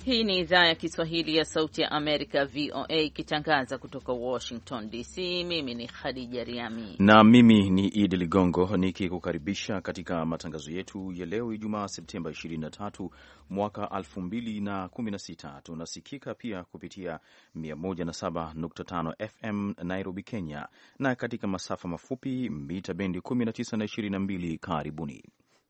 Hii ni idhaa ya Kiswahili ya Sauti ya Amerika, VOA, ikitangaza kutoka Washington DC. Mimi ni Khadija Riami na mimi ni Idi Ligongo nikikukaribisha katika matangazo yetu ya leo Ijumaa Septemba 23 mwaka 2016. Tunasikika pia kupitia 107.5 FM Nairobi, Kenya, na katika masafa mafupi mita bendi 19 na 22. Karibuni.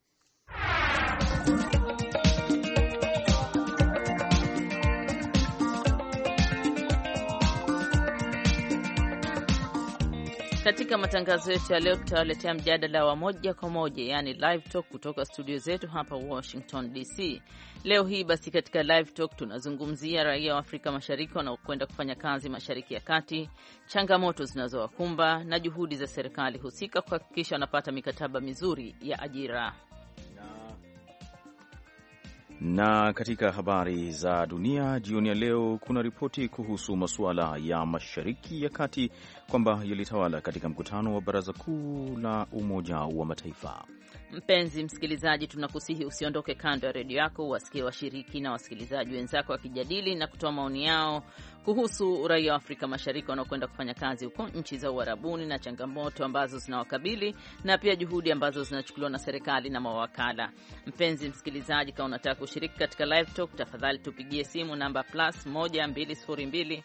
Katika matangazo yetu ya leo tutawaletea mjadala wa moja kwa moja, yani live talk kutoka studio zetu hapa Washington DC. Leo hii basi katika live talk tunazungumzia raia wa Afrika Mashariki wanaokwenda kufanya kazi Mashariki ya Kati, changamoto zinazowakumba na juhudi za serikali husika kuhakikisha wanapata mikataba mizuri ya ajira. Na katika habari za dunia jioni ya leo kuna ripoti kuhusu masuala ya Mashariki ya Kati kwamba yalitawala katika mkutano wa Baraza Kuu la Umoja wa Mataifa. Mpenzi msikilizaji, tunakusihi usiondoke kando ya redio yako, wasikie washiriki na wasikilizaji wenzako wakijadili na kutoa maoni yao kuhusu raia wa Afrika Mashariki wanaokwenda kufanya kazi huko nchi za Uarabuni na changamoto ambazo zinawakabili na pia juhudi ambazo zinachukuliwa na serikali na mawakala. Mpenzi msikilizaji, kama unataka kushiriki katika live talk, tafadhali tupigie simu namba +12026193151.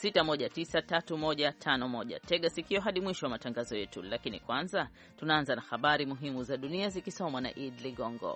Tega sikio hadi mwisho wa matangazo yetu, lakini kwanza tunaanza na habari muhimu za dunia zikisomwa na Id Ligongo.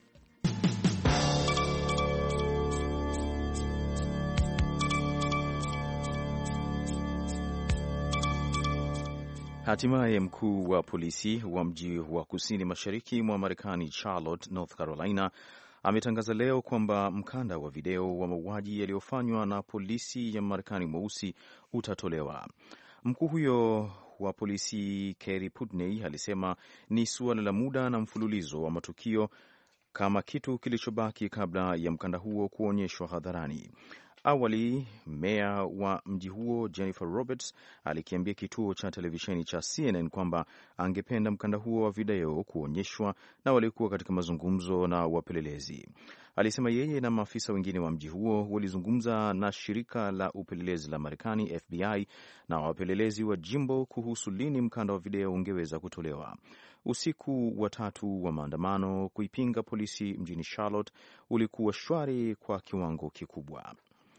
Hatimaye mkuu wa polisi wa mji wa kusini mashariki mwa Marekani, Charlotte, North Carolina, ametangaza leo kwamba mkanda wa video wa mauaji yaliyofanywa na polisi ya Marekani mweusi utatolewa. Mkuu huyo wa polisi Kerry Putney alisema ni suala la muda na mfululizo wa matukio kama kitu kilichobaki kabla ya mkanda huo kuonyeshwa hadharani. Awali, meya wa mji huo Jennifer Roberts alikiambia kituo cha televisheni cha CNN kwamba angependa mkanda huo wa video kuonyeshwa na walikuwa katika mazungumzo na wapelelezi. Alisema yeye na maafisa wengine wa mji huo walizungumza na shirika la upelelezi la Marekani FBI na wapelelezi wa jimbo kuhusu lini mkanda wa video ungeweza kutolewa. Usiku wa tatu wa maandamano kuipinga polisi mjini Charlotte ulikuwa shwari kwa kiwango kikubwa.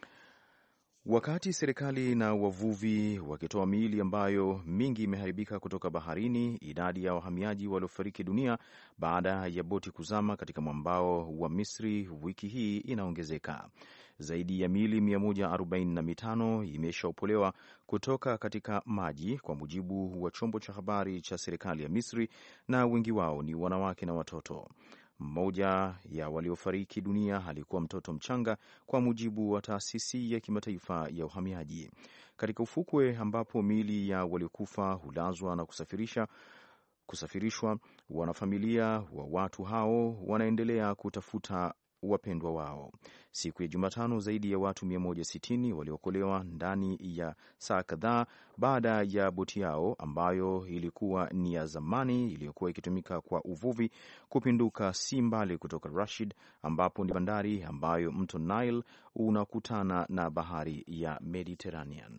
Wakati serikali na wavuvi wakitoa miili ambayo mingi imeharibika kutoka baharini, idadi ya wahamiaji waliofariki dunia baada ya boti kuzama katika mwambao wa Misri wiki hii inaongezeka. Zaidi ya miili 145 imeshaopolewa kutoka katika maji kwa mujibu wa chombo cha habari cha serikali ya Misri, na wengi wao ni wanawake na watoto. Mmoja ya waliofariki dunia alikuwa mtoto mchanga, kwa mujibu wa taasisi ya kimataifa ya uhamiaji. Katika ufukwe ambapo miili ya waliokufa hulazwa na kusafirishwa, wanafamilia wa watu hao wanaendelea kutafuta wapendwa wao. Siku ya Jumatano, zaidi ya watu 160 waliokolewa ndani ya saa kadhaa baada ya boti yao ambayo ilikuwa ni ya zamani iliyokuwa ikitumika kwa uvuvi kupinduka si mbali kutoka Rashid, ambapo ni bandari ambayo mto Nile unakutana na bahari ya Mediterranean.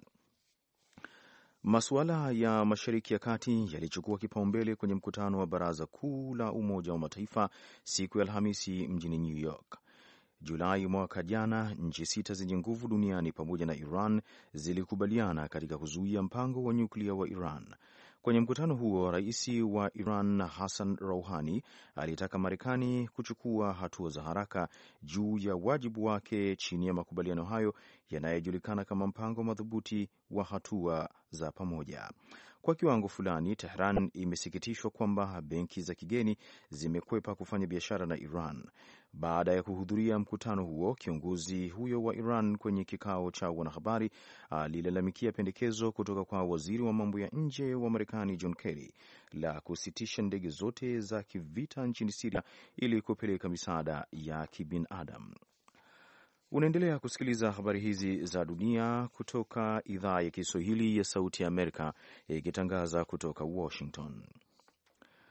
Masuala ya Mashariki ya Kati yalichukua kipaumbele kwenye mkutano wa Baraza Kuu la Umoja wa Mataifa siku ya Alhamisi mjini New York. Julai mwaka jana, nchi 6 zenye nguvu duniani pamoja na Iran zilikubaliana katika kuzuia mpango wa nyuklia wa Iran. Kwenye mkutano huo, rais wa Iran Hassan Rouhani alitaka Marekani kuchukua hatua za haraka juu ya wajibu wake chini ya makubaliano hayo yanayojulikana kama mpango madhubuti wa hatua za pamoja. Kwa kiwango fulani, Tehran imesikitishwa kwamba benki za kigeni zimekwepa kufanya biashara na Iran. Baada ya kuhudhuria mkutano huo, kiongozi huyo wa Iran kwenye kikao cha wanahabari alilalamikia pendekezo kutoka kwa waziri wa mambo ya nje wa Marekani John Kerry la kusitisha ndege zote za kivita nchini Syria ili kupeleka misaada ya kibinadamu. Unaendelea kusikiliza habari hizi za dunia kutoka idhaa ya Kiswahili ya Sauti ya Amerika ikitangaza kutoka Washington.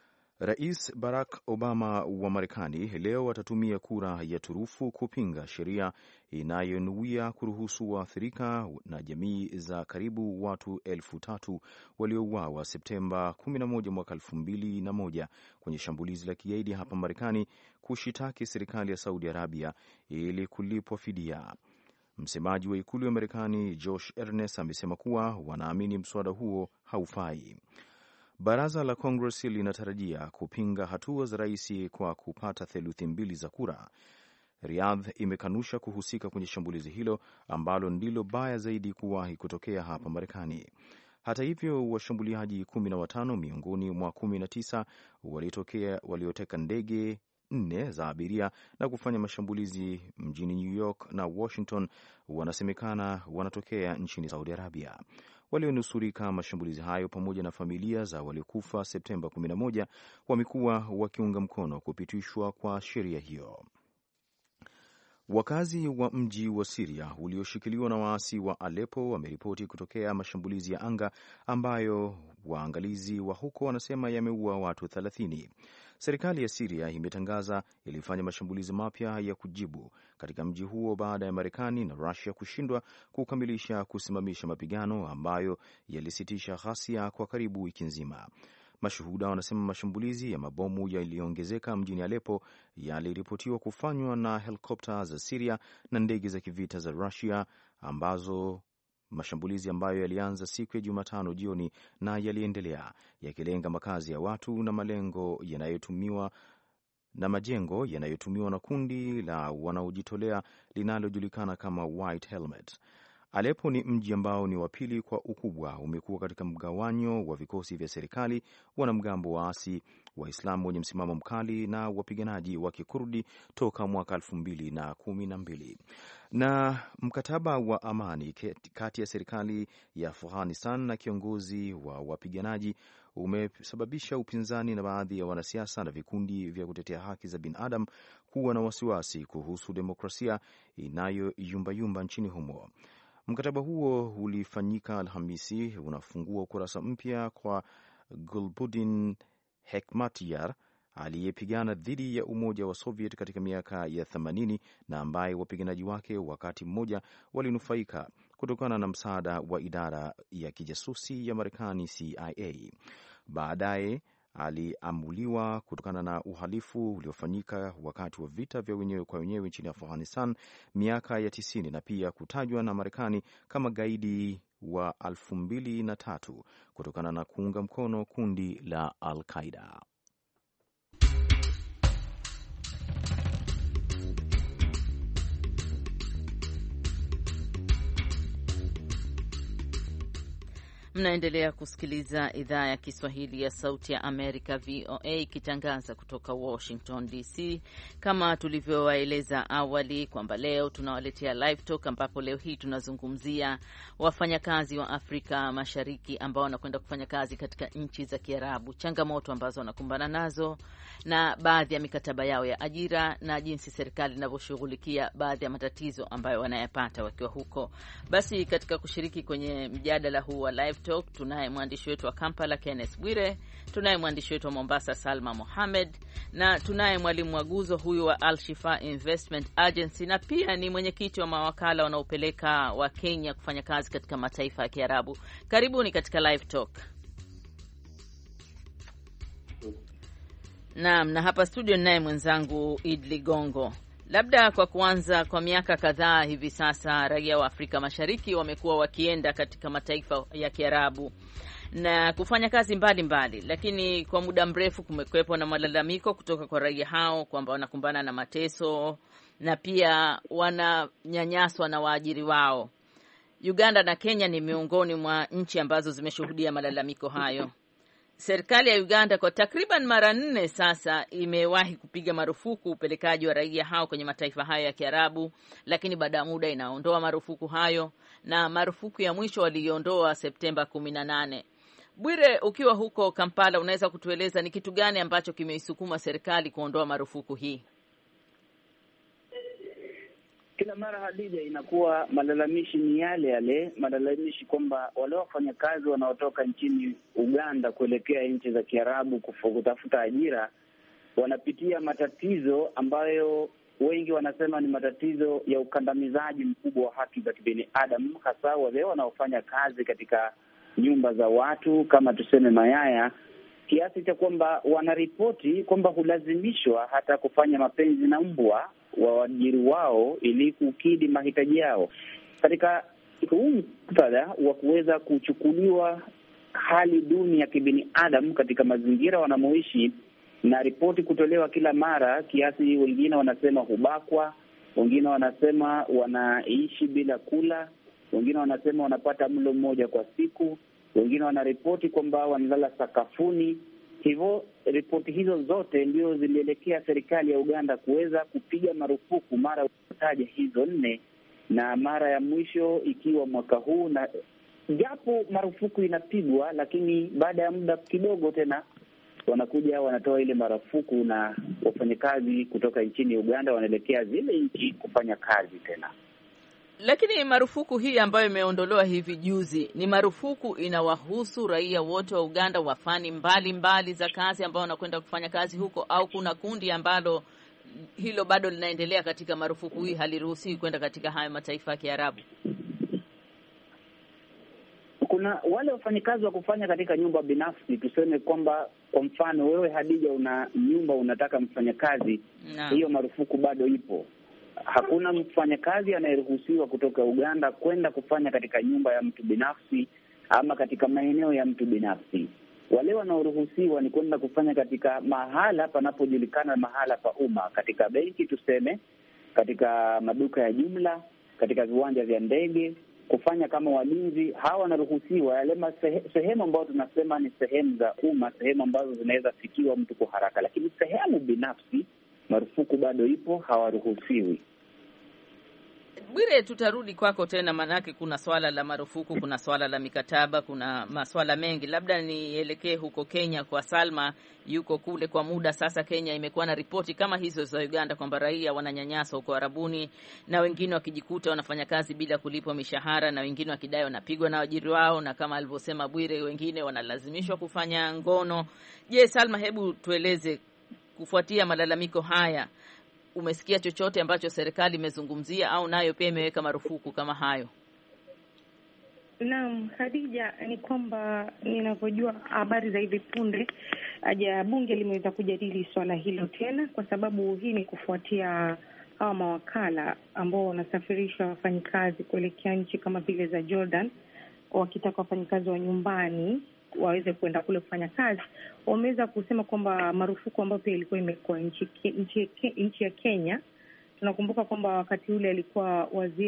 Rais Barack Obama wa Marekani leo atatumia kura ya turufu kupinga sheria inayonuia kuruhusu waathirika na jamii za karibu watu 3,000 waliouawa Septemba 11 mwaka 2001 kwenye shambulizi la kigaidi hapa Marekani kushitaki serikali ya Saudi Arabia ili kulipwa fidia. Msemaji wa ikulu ya Marekani Josh Earnest amesema kuwa wanaamini mswada huo haufai. Baraza la Congress linatarajia kupinga hatua za rais kwa kupata theluthi 2 za kura. Riyadh imekanusha kuhusika kwenye shambulizi hilo ambalo ndilo baya zaidi kuwahi kutokea hapa Marekani. Hata hivyo, washambuliaji 15 miongoni mwa 19 walioteka ndege 4 za abiria na kufanya mashambulizi mjini New York na Washington wanasemekana wanatokea nchini Saudi Arabia. Walionusurika mashambulizi hayo pamoja na familia za waliokufa Septemba 11 wamekuwa wakiunga mkono kupitishwa kwa sheria hiyo. Wakazi wa mji wa Syria ulioshikiliwa na waasi wa Aleppo wameripoti kutokea mashambulizi ya anga ambayo waangalizi wa huko wanasema yameua watu 30. Serikali ya Syria imetangaza ilifanya mashambulizi mapya ya kujibu katika mji huo baada ya Marekani na Russia kushindwa kukamilisha kusimamisha mapigano ambayo yalisitisha ghasia kwa karibu wiki nzima. Mashuhuda wanasema mashambulizi ya mabomu yaliyoongezeka mjini Aleppo yaliripotiwa kufanywa na helikopta za Syria na ndege za kivita za Russia, mashambulizi ambayo yalianza siku ya Jumatano jioni na yaliendelea yakilenga makazi ya watu na majengo yanayotumiwa na kundi la wanaojitolea linalojulikana kama White Helmet. Aleppo ni mji ambao ni wa pili kwa ukubwa, umekuwa katika mgawanyo wa vikosi vya serikali, wanamgambo waasi, Waislamu wenye msimamo mkali na wapiganaji wa Kikurdi toka mwaka 2012. Na mkataba wa amani kati ya serikali ya Afghanistan na kiongozi wa wapiganaji umesababisha upinzani na baadhi ya wanasiasa na vikundi vya kutetea haki za binadamu kuwa na wasiwasi kuhusu demokrasia inayoyumbayumba nchini humo. Mkataba huo ulifanyika Alhamisi unafungua ukurasa mpya kwa Gulbuddin Hekmatyar aliyepigana dhidi ya Umoja wa Soviet katika miaka ya 80 na ambaye wapiganaji wake wakati mmoja walinufaika kutokana na msaada wa idara ya kijasusi ya Marekani CIA. Baadaye aliamuliwa kutokana na uhalifu uliofanyika wakati wa vita vya wenyewe kwa wenyewe nchini Afghanistan miaka ya 90 na pia kutajwa na Marekani kama gaidi wa 2003 kutokana na kuunga mkono kundi la Al-Qaeda. Mnaendelea kusikiliza idhaa ya Kiswahili ya Sauti ya Amerika, VOA, ikitangaza kutoka Washington DC. Kama tulivyowaeleza awali kwamba leo tunawaletea Live Talk, ambapo leo hii tunazungumzia wafanyakazi wa Afrika Mashariki ambao wanakwenda kufanya kazi katika nchi za Kiarabu, changamoto ambazo wanakumbana nazo na baadhi ya mikataba yao ya ajira na jinsi serikali inavyoshughulikia baadhi ya matatizo ambayo wanayapata wakiwa huko. Basi katika kushiriki kwenye mjadala huu wa Live Talk, tunaye mwandishi wetu wa Kampala Kenneth Bwire, tunaye mwandishi wetu wa Mombasa Salma Mohamed, na tunaye mwalimu Waguzo huyu wa Al Shifa Investment Agency, na pia ni mwenyekiti wa mawakala wanaopeleka wa Kenya kufanya kazi katika mataifa ya Kiarabu. Karibuni katika Live Talk. Naam, na hapa studio ninaye mwenzangu Idli Gongo. Labda kwa kuanza, kwa miaka kadhaa hivi sasa raia wa Afrika Mashariki wamekuwa wakienda katika mataifa ya Kiarabu na kufanya kazi mbalimbali, lakini kwa muda mrefu kumekuwepo na malalamiko kutoka kwa raia hao kwamba wanakumbana na mateso na pia wananyanyaswa na waajiri wao. Uganda na Kenya ni miongoni mwa nchi ambazo zimeshuhudia malalamiko hayo. Serikali ya Uganda kwa takriban mara 4 sasa imewahi kupiga marufuku upelekaji wa raia hao kwenye mataifa hayo ya Kiarabu, lakini baada ya muda inaondoa marufuku hayo, na marufuku ya mwisho waliondoa Septemba 18. Bwire, ukiwa huko Kampala, unaweza kutueleza ni kitu gani ambacho kimeisukuma serikali kuondoa marufuku hii? Kila mara Hadija, inakuwa malalamishi ni yale yale, malalamishi kwamba wale wafanyakazi wanaotoka nchini Uganda kuelekea nchi za Kiarabu kutafuta ajira wanapitia matatizo ambayo wengi wanasema ni matatizo ya ukandamizaji mkubwa wa haki za kibinadamu, hasa wale wanaofanya kazi katika nyumba za watu kama tuseme mayaya, kiasi cha kwamba wanaripoti kwamba hulazimishwa hata kufanya mapenzi na mbwa wa waajiri wao ili kukidhi mahitaji yao. Katika huu muktadha wa kuweza kuchukuliwa hali duni ya kibinadamu katika mazingira wanamoishi na ripoti kutolewa kila mara, kiasi wengine wanasema hubakwa, wengine wanasema wanaishi bila kula, wengine wanasema wanapata mlo mmoja kwa siku, wengine wanaripoti kwamba wanalala sakafuni. Hivyo ripoti hizo zote ndio zilielekea serikali ya Uganda kuweza kupiga marufuku mara utaja hizo 4, na mara ya mwisho ikiwa mwaka huu. Na japo marufuku inapigwa, lakini baada ya muda kidogo tena wanakuja wanatoa ile marufuku, na wafanyakazi kutoka nchini Uganda wanaelekea zile nchi kufanya kazi tena. Lakini marufuku hii ambayo imeondolewa hivi juzi ni marufuku inawahusu raia wote wa Uganda wa fani mbali za kazi ambao wanakwenda kufanya kazi huko, au kuna kundi ambalo hilo bado linaendelea katika marufuku hii, haliruhusiwi kwenda katika hayo mataifa ya Kiarabu? Kuna wale wafanyakazi wa kufanya katika nyumba binafsi. Tuseme kwamba kwa mfano wewe Hadija una nyumba, unataka mfanyakazi, hiyo marufuku bado ipo. Hakuna mfanyakazi anayeruhusiwa kutoka Uganda kwenda kufanya katika nyumba ya mtu binafsi ama katika maeneo ya mtu binafsi. Wale wanaoruhusiwa ni kwenda kufanya katika mahala panapojulikana, mahala pa umma, katika benki tuseme, katika maduka ya jumla, katika viwanja vya ndege, kufanya kama walinzi. Hawa wanaruhusiwa yale sehemu ambazo tunasema ni sehemu za umma, sehemu ambazo zinaweza fikiwa mtu kwa haraka, lakini sehemu binafsi marufuku bado ipo, hawaruhusiwi. Bwire, tutarudi kwako tena, manake kuna swala la marufuku, kuna swala la mikataba, kuna maswala mengi. Labda nielekee huko Kenya kwa Salma, yuko kule kwa muda sasa. Kenya imekuwa na ripoti kama hizo za Uganda kwamba raia wananyanyaswa huko Arabuni, na wengine wakijikuta wanafanya kazi bila kulipwa mishahara, na wengine wakidai wanapigwa na waajiri wao, na kama alivyosema Bwire, wengine wanalazimishwa kufanya ngono. Je, Salma, hebu tueleze, kufuatia malalamiko haya, umesikia chochote ambacho serikali imezungumzia au nayo pia imeweka marufuku kama hayo? Naam, Khadija, ni kwamba ninavyojua habari za hivi punde, bunge limeweza kujadili swala hilo tena, kwa sababu hii ni kufuatia hawa mawakala ambao wanasafirisha wafanyikazi kuelekea nchi kama vile za Jordan, wakitaka wafanyikazi wa nyumbani waweze kwenda kule kufanya kazi. Wameweza kusema kwamba marufuku ambayo pia ilikuwa imekuwa nchi ya Kenya. Tunakumbuka kwamba wakati ule alikuwa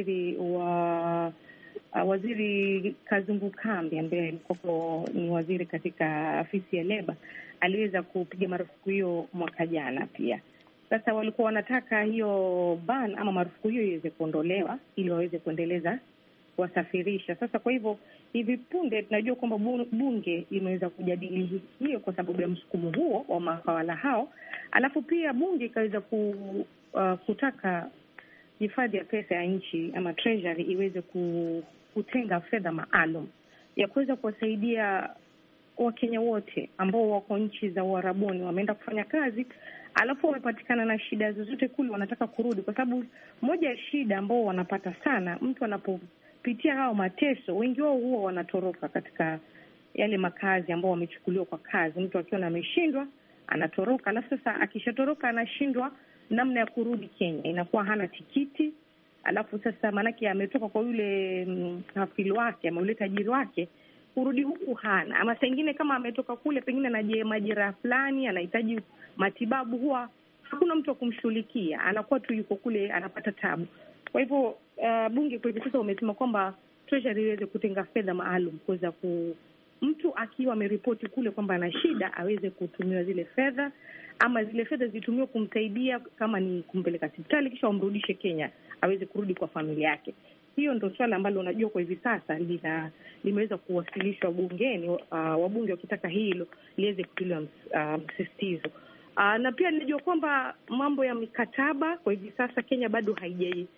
waziri Kazungu Kambi, ambaye alikuwa ni waziri katika afisi ya Leba, aliweza kupiga marufuku hiyo mwaka jana pia. Sasa walikuwa wanataka hiyo ban ama marufuku hiyo iweze kuondolewa ili waweze kuendeleza wasafirisha. Sasa kwa hivyo hivi punde tunajua kwamba bunge imeweza kujadili hiyo kwa sababu ya msukumo huo wa mawakala hao. Alafu pia bunge ikaweza kutaka hifadhi ya pesa ya nchi ama treasury iweze kutenga fedha maalum ya kuweza kuwasaidia Wakenya wote ambao wako nchi za Uarabuni, wameenda kufanya kazi alafu wamepatikana na shida zozote kule, wanataka kurudi. Kwa sababu moja ya shida ambao wanapata sana, mtu anapopitia hao mateso, wengi wao huwa wanatoroka katika yale makazi ambao wamechukuliwa kwa kazi. Mtu akiwa ameshindwa anatoroka, alafu sasa akishatoroka anashindwa namna ya kurudi Kenya, inakuwa hana tikiti. Alafu sasa manake ametoka kwa yule hafili wake ama yule tajiri wake, kurudi huku hana. Ama saa ingine kama ametoka kule pengine na majira fulani anahitaji matibabu, huwa hakuna mtu wa kumshughulikia, anakuwa tu yuko kule anapata tabu. Kwa hivyo bunge kwa hivyo sasa umesema kwamba treasury iweze kutenga fedha maalum kuweza mtu akiwa ameripoti kule kwamba ana shida aweze kutumiwa zile fedha, ama zile fedha zitumiwe kumsaidia kama ni kumpeleka hospitali kisha wamrudishe Kenya aweze kurudi kwa familia yake. Hiyo ndio swala ambalo unajua kwa hivi sasa limeweza kuwasilishwa bungeni, wabunge wakitaka hilo liweze kutiliwa msisitizo. Na pia nilijua kwamba mambo ya mikataba kwa hivi sasa Kenya bado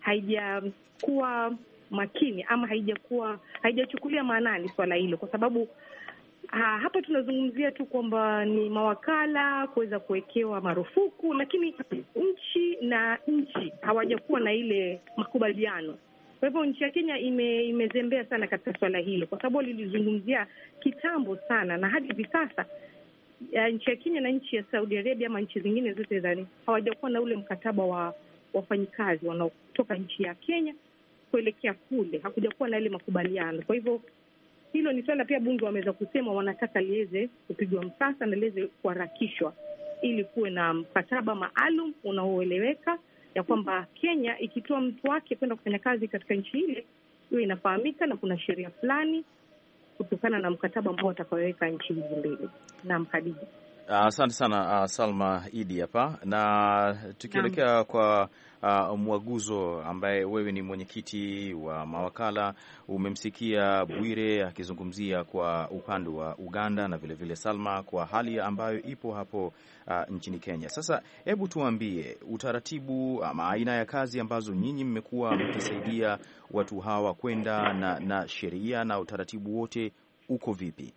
haijakuwa makini ama haijachukulia maanani swala hilo, kwa sababu hapa tunazungumzia tu kwamba ni mawakala kuweza kuwekewa marufuku, lakini nchi na nchi hawajakuwa na ile makubaliano. Kwa hivyo nchi ya Kenya imezembea sana katika swala hilo, kwa sababu lilizungumzia kitambo sana, na hadi hivi sasa nchi ya Kenya na nchi ya Saudi Arabia ama nchi zingine zote zani hawajakuwa na ule mkataba wa wafanyikazi wanaotoka nchi ya Kenya kuelekea kule, hakujakuwa na ile makubaliano. Kwa hivyo hilo ni swala pia bunge wameweza kusema wanataka liweze kupigwa msasa na liweze kuharakishwa, ili kuwe na mkataba maalum unaoeleweka, ya kwamba Kenya ikitoa mtu wake kwenda kufanya kazi katika nchi ile, hiyo inafahamika na kuna sheria fulani kutokana na mkataba ambao watakaoweka nchi hizi mbili. Naam, Khadija. Asante sana Salma Idi hapa, na tukielekea kwa Mwaguzo ambaye wewe ni mwenyekiti wa mawakala. Umemsikia Bwire akizungumzia kwa upande wa Uganda na vile Salma kwa hali ambayo ipo hapo nchini Kenya. Sasa hebu tuambie utaratibu ama aina ya kazi ambazo nyinyi mmekuwa mkisaidia watu hawa kwenda na sheria na utaratibu wote uko vipi?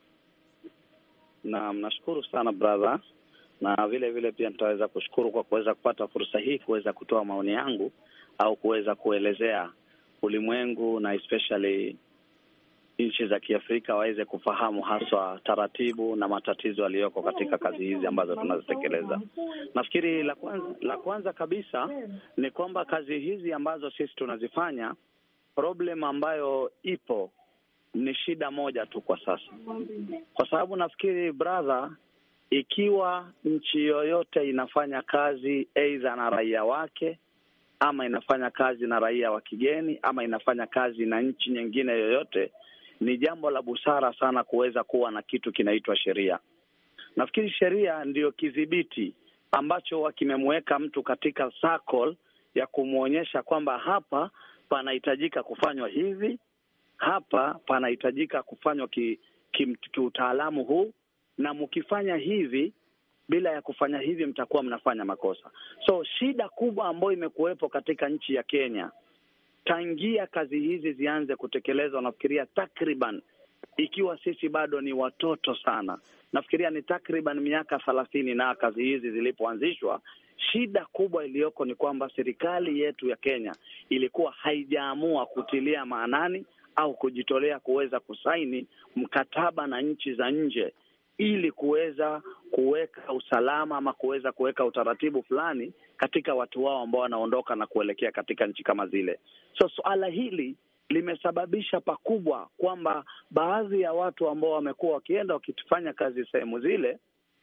Naam, nashukuru sana brother, na vile pia nitaweza kushukuru kwa kuweza kupata fursa hii kuweza kutoa maoni yangu au kuweza kuelezea ulimwengu na especially nchi za Kiafrika waweze kufahamu haswa taratibu na matatizo yaliyoko katika kazi hizi ambazo tunazitekeleza. Nafikiri la kwanza kabisa ni kwamba kazi hizi ambazo sisi tunazifanya, problem ambayo ipo ni shida moja tu kwa sasa. Kwa sababu nafikiri brother, ikiwa nchi yoyote inafanya kazi aidha na raia wake ama inafanya kazi na raia wa kigeni ama inafanya kazi na nchi nyingine yoyote, ni jambo la busara sana kuweza kuwa na kitu kinaitwa sheria. Nafikiri sheria ndiyo kidhibiti ambacho kimemweka mtu katika circle ya kumuonyesha kwamba hapa panahitajika kufanywa hivi, hapa panahitajika kufanywa kiutaalamu huu, na mkifanya hivi bila ya kufanya hivi mtakuwa mnafanya makosa. So shida kubwa ambayo imekuwepo katika nchi ya Kenya tangia kazi hizi zianze kutekelezwa, nafikiria takriban, ikiwa sisi bado ni watoto sana, nafikiria ni takriban miaka 30 na kazi hizi zilipoanzishwa. Shida kubwa iliyoko ni kwamba serikali yetu ya Kenya ilikuwa haijaamua kutilia maanani au kujitolea kuweza kusaini mkataba na nchi za nje ili kuweza kuweka usalama ama kuweza kuweka utaratibu fulani katika watu wao ambao wanaondoka na kuelekea katika nchi kama zile. So suala hili limesababisha pakubwa kwamba baadhi ya watu ambao wamekuwa wakienda wakifanya kazi sehemu zile,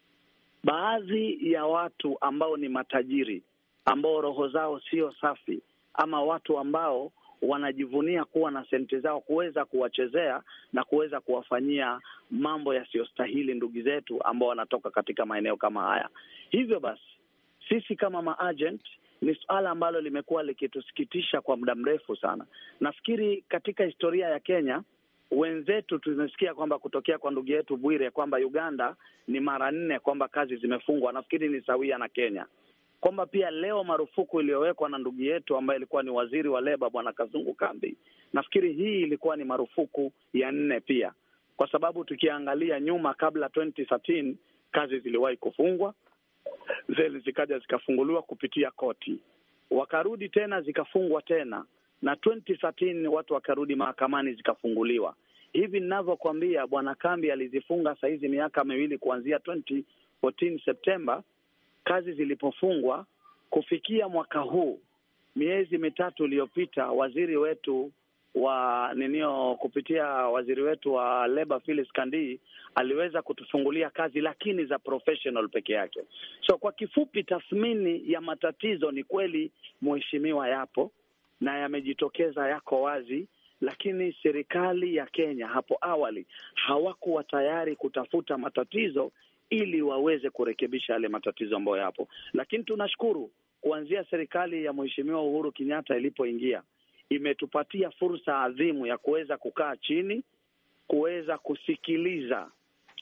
baadhi ya watu ambao ni matajiri, ambao roho zao sio safi, ama watu ambao wanajivunia kuwa na senti zao, kuweza kuwachezea na kuweza kuwafanyia mambo yasiyostahili ndugu zetu ambao wanatoka katika maeneo kama haya. Hivyo basi sisi kama maagent, ni suala ambalo limekuwa likitusikitisha kwa muda mrefu sana. Nafikiri katika historia ya Kenya, wenzetu tumesikia kwamba kutokea kwa ndugu yetu Bwire kwamba Uganda ni mara 4 kwamba kazi zimefungwa. Nafikiri ni sawia na Kenya, kwamba pia leo marufuku iliyowekwa na ndugu yetu ambaye ilikuwa ni waziri wa leba Bwana Kazungu Kambi, nafikiri hii ilikuwa ni marufuku ya 4 pia, kwa sababu tukiangalia nyuma kabla 2013 kazi ziliwahi kufungwa, zile zikaja zikafunguliwa kupitia koti, wakarudi tena zikafungwa tena, na 2013 watu wakarudi mahakamani zikafunguliwa. Hivi ninavyokuambia Bwana Kambi alizifunga saizi miaka 2 kuanzia 2014 Septemba. Kazi zilipofungwa kufikia mwaka huu, miezi 3 iliyopita, waziri wetu wa kupitia waziri wetu wa Labor Phyllis Kandii aliweza kutufungulia kazi, lakini za professional peke yake. So kwa kifupi, tathmini ya matatizo ni kweli mheshimiwa yapo na yamejitokeza, yako wazi, lakini serikali ya Kenya hapo awali hawakuwa tayari kutafuta matatizo ili waweze kurekebisha yale matatizo ambayo yapo. Lakini tunashukuru kuanzia serikali ya Mheshimiwa Uhuru Kenyatta ilipoingia, imetupatia fursa adhimu ya kuweza kukaa chini, kuweza kusikiliza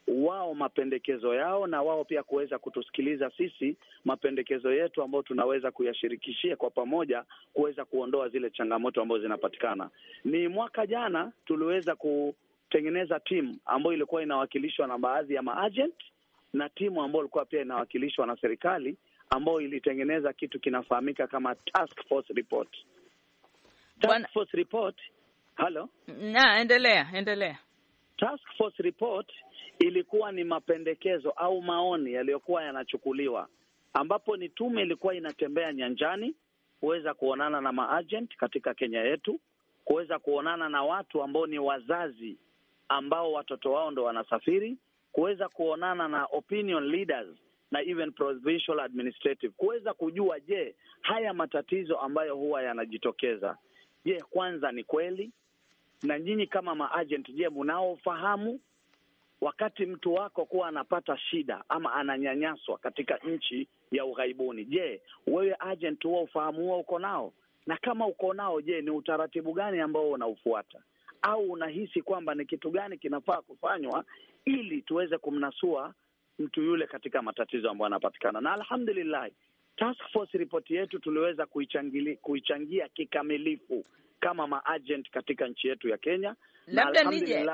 wao mapendekezo yao, na wao pia kuweza kutusikiliza sisi mapendekezo yetu ambayo tunaweza kuyashirikishia kwa pamoja kuweza kuondoa zile changamoto ambazo zinapatikana. Ni mwaka jana tuliweza kutengeneza timu ambayo ilikuwa inawakilishwa na baadhi ya maagent na timu ambayo ilikuwa pia inawakilishwa na serikali ambayo ilitengeneza kitu kinafahamika kama task force report. Task force report. Hello? Endelea. Task force report ilikuwa ni mapendekezo au maoni yaliyokuwa yanachukuliwa, ambapo ni tume ilikuwa inatembea nyanjani kuweza kuonana na maagent katika Kenya yetu, kuweza kuonana na watu ambao ni wazazi ambao watoto wao ndo wanasafiri, kuweza kuonana na opinion leaders na even provincial administrative, kuweza kujua, je, haya matatizo ambayo huwa yanajitokeza, je, kwanza ni kweli? Na nyinyi kama maagent, je, mnaofahamu wakati mtu wako kuwa anapata shida ama ananyanyaswa katika nchi ya ughaibuni, je, wewe agent huwa ufahamu huo uko nao? Na kama uko nao, je, ni utaratibu gani ambao unaufuata? Au unahisi kwamba ni kitu gani kinafaa kufanywa ili tuweze kumnasua mtu yule katika matatizo ambayo anapatikana? Na alhamdulillah, task force report yetu tuliweza kuichangia kikamilifu kama maagent katika nchi yetu ya Kenya. Labda nije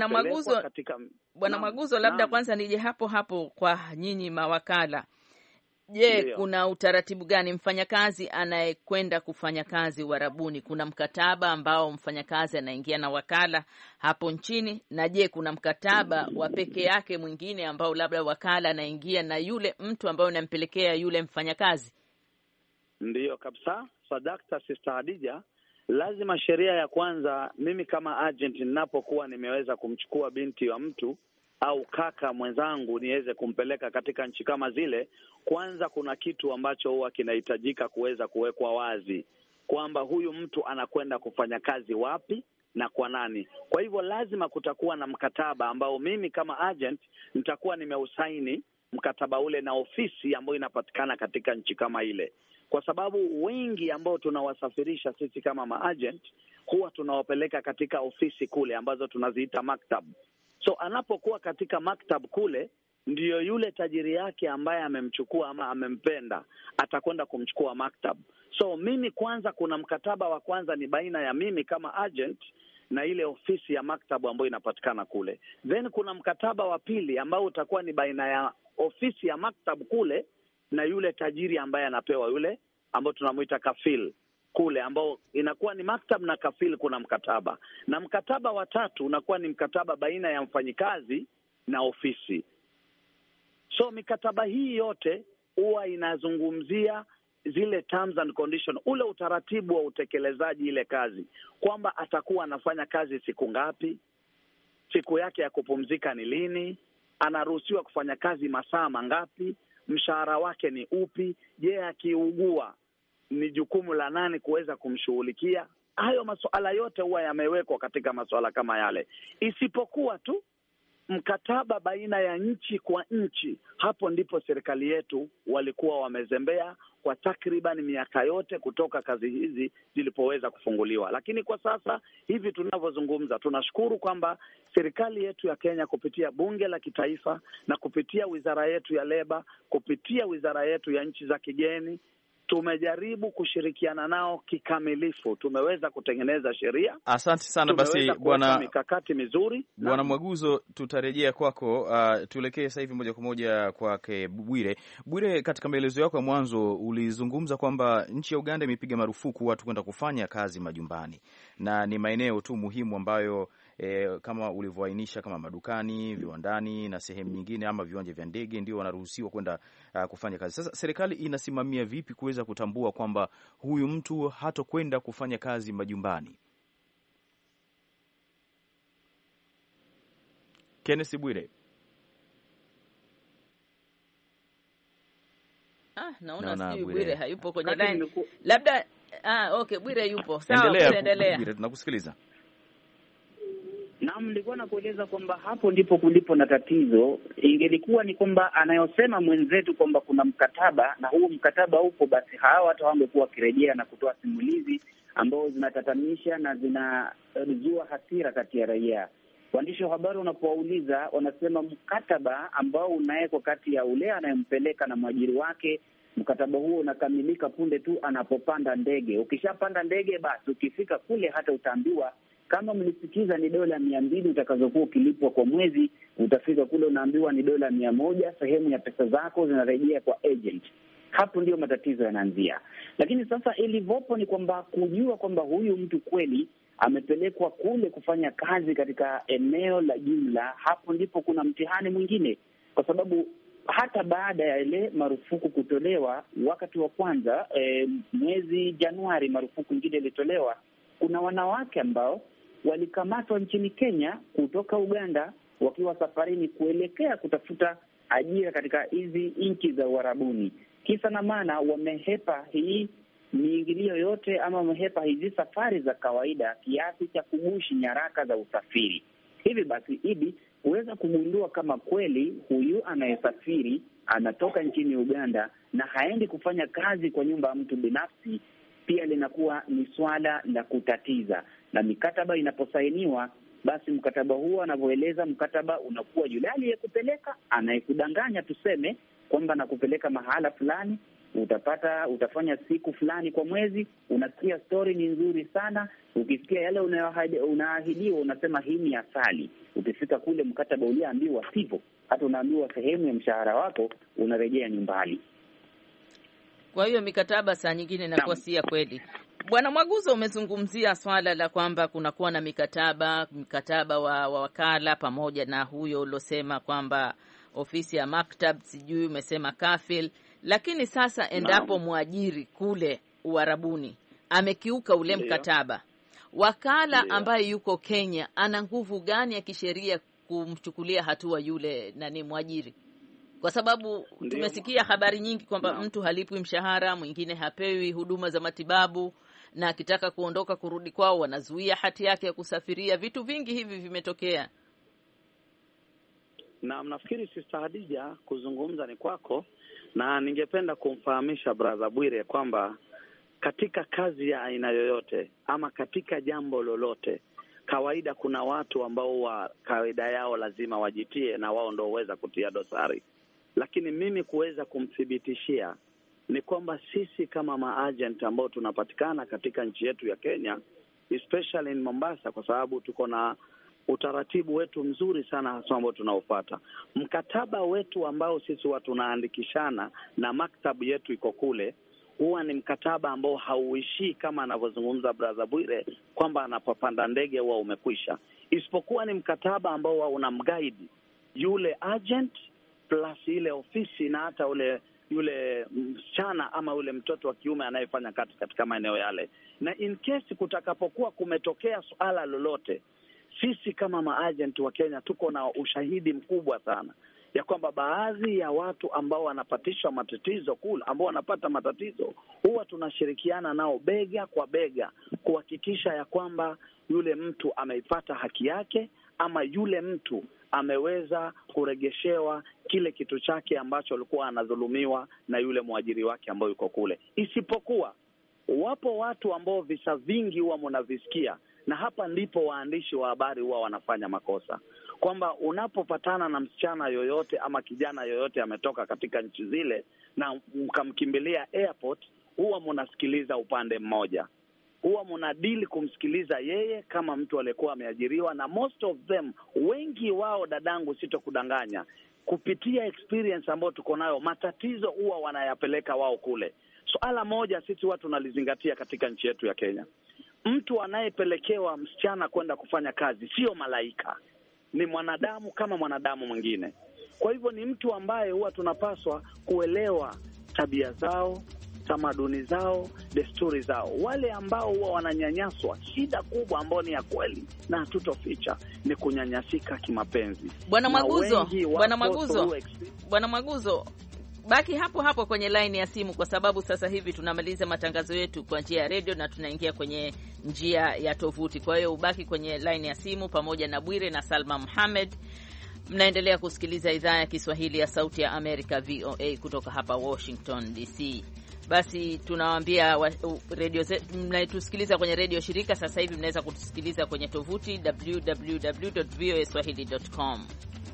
Bwana Mwaguzo, labda kwanza nije hapo kwa nyinyi mawakala. Je, kuna utaratibu gani mfanyakazi anayekwenda kufanya kazi Uarabuni? Kuna mkataba ambao mfanyakazi anaingia na wakala hapo nchini, na je, kuna mkataba wa peke yake mwingine ambao labda wakala anaingia na yule mtu ambaye unampelekea yule mfanyakazi? Ndiyo kabisa, Sadakta Sister Hadija. Lazima sheria ya kwanza, mimi kama agent ninapokuwa nimeweza kumchukua binti wa mtu au kaka mwenzangu niweze kumpeleka katika nchi kama zile, kwanza kuna kitu ambacho huwa kinahitajika kuweza kuwekwa wazi kwamba huyu mtu anakwenda kufanya kazi wapi na kwa nani. Kwa hivyo lazima kutakuwa na mkataba ambao mimi kama agent nitakuwa nimeusaini mkataba ule na ofisi ambayo inapatikana katika nchi kama ile, kwa sababu wengi ambao tunawasafirisha sisi kama maagent huwa tunawapeleka katika ofisi kule ambazo tunaziita maktab. So anapokuwa katika maktab kule, ndiyo yule tajiri yake ambaye amemchukua ama amempenda atakwenda kumchukua maktab. So mimi kwanza, kuna mkataba wa kwanza ni baina ya mimi kama agent na ile ofisi ya maktab ambayo inapatikana kule. Then kuna mkataba wa pili ambao utakuwa ni baina ya ofisi ya maktab kule na yule tajiri ambaye anapewa yule ambao tunamuita kafil kule, ambao inakuwa ni maktab na kafil, kuna mkataba. Na mkataba wa tatu unakuwa ni mkataba baina ya mfanyikazi na ofisi. So mikataba hii yote huwa inazungumzia zile terms and condition, ule utaratibu wa utekelezaji ile kazi, kwamba atakuwa anafanya kazi siku ngapi, siku yake ya kupumzika ni lini, anaruhusiwa kufanya kazi masaa mangapi, mshahara wake ni upi, je, akiugua ni jukumu la nani kuweza kumshughulikia. Hayo masuala yote huwa yamewekwa katika masuala kama yale, isipokuwa tu mkataba baina ya nchi kwa nchi. Hapo ndipo serikali yetu walikuwa wamezembea kwa takriban miaka yote kutoka kazi hizi zilipoweza kufunguliwa. Lakini kwa sasa hivi tunavyozungumza, tunashukuru kwamba serikali yetu ya Kenya kupitia bunge la kitaifa na kupitia wizara yetu ya leba, kupitia wizara yetu ya nchi za kigeni, tumejaribu kushirikiana nao kikamilifu. Tumeweza kutengeneza sheria. Asante sana. Basi bwana, mikakati mizuri. Bwana Mwaguzo, tutarejea kwako. Tuelekee sasa hivi moja kwa moja kwake Bwire. Bwire, katika maelezo yako ya mwanzo ulizungumza kwamba nchi ya Uganda imepiga marufuku watu kwenda kufanya kazi majumbani, na ni maeneo tu muhimu ambayo kama ulivyoainisha kama madukani, viwandani na sehemu nyingine ama viwanja vya ndege ndio wanaruhusiwa kwenda kufanya kazi. Sasa serikali inasimamia vipi kuweza kutambua kwamba huyu mtu hatokwenda kufanya kazi majumbani? Kenneth Bwire. Naona sijui Bwire hayupo kwenye line. Labda okay, Bwire yupo. Sawa, endelea. Bwire, tunakusikiliza. Naam, nilikuwa nakueleza kwamba hapo ndipo kulipo na tatizo. Ingelikuwa ni kwamba anayosema mwenzetu kwamba kuna mkataba na huu mkataba upo, basi hawa watu wangekuwa wakirejea na kutoa simulizi ambao zinatatanisha na zinazua hasira kati ya raia. Waandishi wa habari wanapowauliza, wanasema mkataba ambao unawekwa kati ya ule anayempeleka na mwajiri wake, mkataba huo unakamilika punde tu anapopanda ndege. Ukishapanda ndege, basi ukifika kule hata utaambiwa kama mlisikiza ni $200 utakazokuwa ukilipwa kwa mwezi, utafika kule unaambiwa ni $100. Sehemu ya pesa zako zinarejea kwa agent. Hapo ndio matatizo yanaanzia. Lakini sasa ilivyopo ni kwamba kujua kwamba huyu mtu kweli amepelekwa kule kufanya kazi katika eneo la jumla, hapo ndipo kuna mtihani mwingine, kwa sababu hata baada ya ile marufuku kutolewa wakati wa kwanza mwezi Januari, marufuku nyingine ilitolewa. Kuna wanawake ambao walikamatwa nchini Kenya kutoka Uganda wakiwa safarini kuelekea kutafuta ajira katika hizi nchi za Uarabuni. Kisa na maana wamehepa hii miingilio yote, ama wamehepa hizi safari za kawaida kiasi cha kugushi nyaraka za usafiri. Hivi basi Idi huweza kugundua kama kweli huyu anayesafiri anatoka nchini Uganda na haendi kufanya kazi kwa nyumba ya mtu binafsi, pia linakuwa ni swala la kutatiza. Na mikataba inaposainiwa, basi mkataba huo anavyoeleza, mkataba unakuwa yule aliyekupeleka anayekudanganya, tuseme kwamba nakupeleka mahala fulani, utafanya siku fulani kwa mwezi, unasikia story ni nzuri sana, ukisikia yale unaahidiwa unasema hii ni asali. Ukifika kule mkataba uliambiwa sivyo, hata unaambiwa sehemu ya mshahara wako unarejea nyumbani. Kwa hiyo mikataba saa nyingine inakuwa si ya kweli. Bwana Mwaguzo, umezungumzia swala la kwamba kunakuwa na mikataba wa wakala pamoja na huyo ulosema kwamba ofisi ya maktab, sijui umesema kafil. Lakini sasa endapo mwajiri kule Uarabuni amekiuka ule mkataba, wakala ambaye yuko Kenya ana nguvu gani ya kisheria kumchukulia hatua yule mwajiri? Kwa sababu tumesikia habari nyingi kwamba mtu halipwi mshahara, mwingine hapewi huduma za matibabu, na akitaka kuondoka kurudi kwao wanazuia hati yake ya kusafiria. Vitu vingi hivi vimetokea. Na nafikiri Sister Hadija, kuzungumza ni kwako, na ningependa kumfahamisha brother Bwire kwamba katika kazi ya aina yoyote ama katika jambo lolote, kawaida kuna watu ambao wa kawaida yao lazima wajitie, na wao ndio waweza kutia dosari. Lakini mimi kuweza kumthibitishia ni kwamba sisi kama maagent ambao tunapatikana katika nchi yetu ya Kenya, especially in Mombasa, kwa sababu tuko na utaratibu wetu mzuri sana hasa ambao tunaofuata. Mkataba wetu ambao sisi watu tunaandikishana na maktabu yetu iko kule, huwa ni mkataba ambao hauishii kama anavyozungumza brother Bwire kwamba anapopanda ndege huwa umekwisha, isipokuwa ni mkataba ambao unamguide yule agent plus ile ofisi na hata yule msichana ama yule mtoto wa kiume anayefanya kazi katika maeneo yale. Na in case kutakapokuwa kumetokea suala lolote, sisi kama maagent wa Kenya tuko na ushahidi mkubwa sana ya kwamba baadhi ya watu ambao wanapatishwa matatizo kule, ambao wanapata matatizo, huwa tunashirikiana nao bega kwa bega kuhakikisha ya kwamba yule mtu ameipata haki yake, ama yule mtu ameweza kuregeshewa kile kitu chake ambacho alikuwa anadhulumiwa na yule mwajiri wake ambao yuko kule. Isipokuwa wapo watu ambao visa vingi huwa mnavisikia, na hapa ndipo waandishi wa habari huwa wanafanya makosa, kwamba unapopatana na msichana yoyote ama kijana yoyote ametoka katika nchi zile na mkamkimbilia airport, huwa mnasikiliza upande mmoja, huwa mnadili kumsikiliza yeye kama mtu aliyekuwa ameajiriwa. Na most of them, wengi wao dadangu, sitokudanganya, kupitia experience ambayo tuko nayo, matatizo huwa wanayapeleka wao kule. Suala moja sisi watu tunalizingatia katika nchi yetu ya Kenya: mtu anayepelekewa msichana kwenda kufanya kazi sio malaika, ni mwanadamu kama mwanadamu mwingine. Kwa hivyo ni mtu ambaye huwa tunapaswa kuelewa tabia zao, tamaduni zao, desturi zao. Wale ambao huwa wananyanyaswa, shida kubwa ambao ni ya kweli na hatutoficha, ni kunyanyasika kimapenzi. Bwana Mwaguzo, baki hapo hapo kwenye line ya simu, kwa sababu sasa hivi tunamaliza matangazo yetu kwa njia ya radio na tunaingia kwenye njia ya tovuti. Kwa hiyo ubaki kwenye line ya simu pamoja na Bwire na Salma Mohamed. Mnaendelea kusikiliza idhaa ya Kiswahili ya Sauti ya Amerika, VOA, kutoka hapa Washington DC. Basi tunawaambia radio mnaitusikiliza kwenye radio shirika, sasa hivi mnaweza kutusikiliza kwenye tovuti www.voaswahili.com.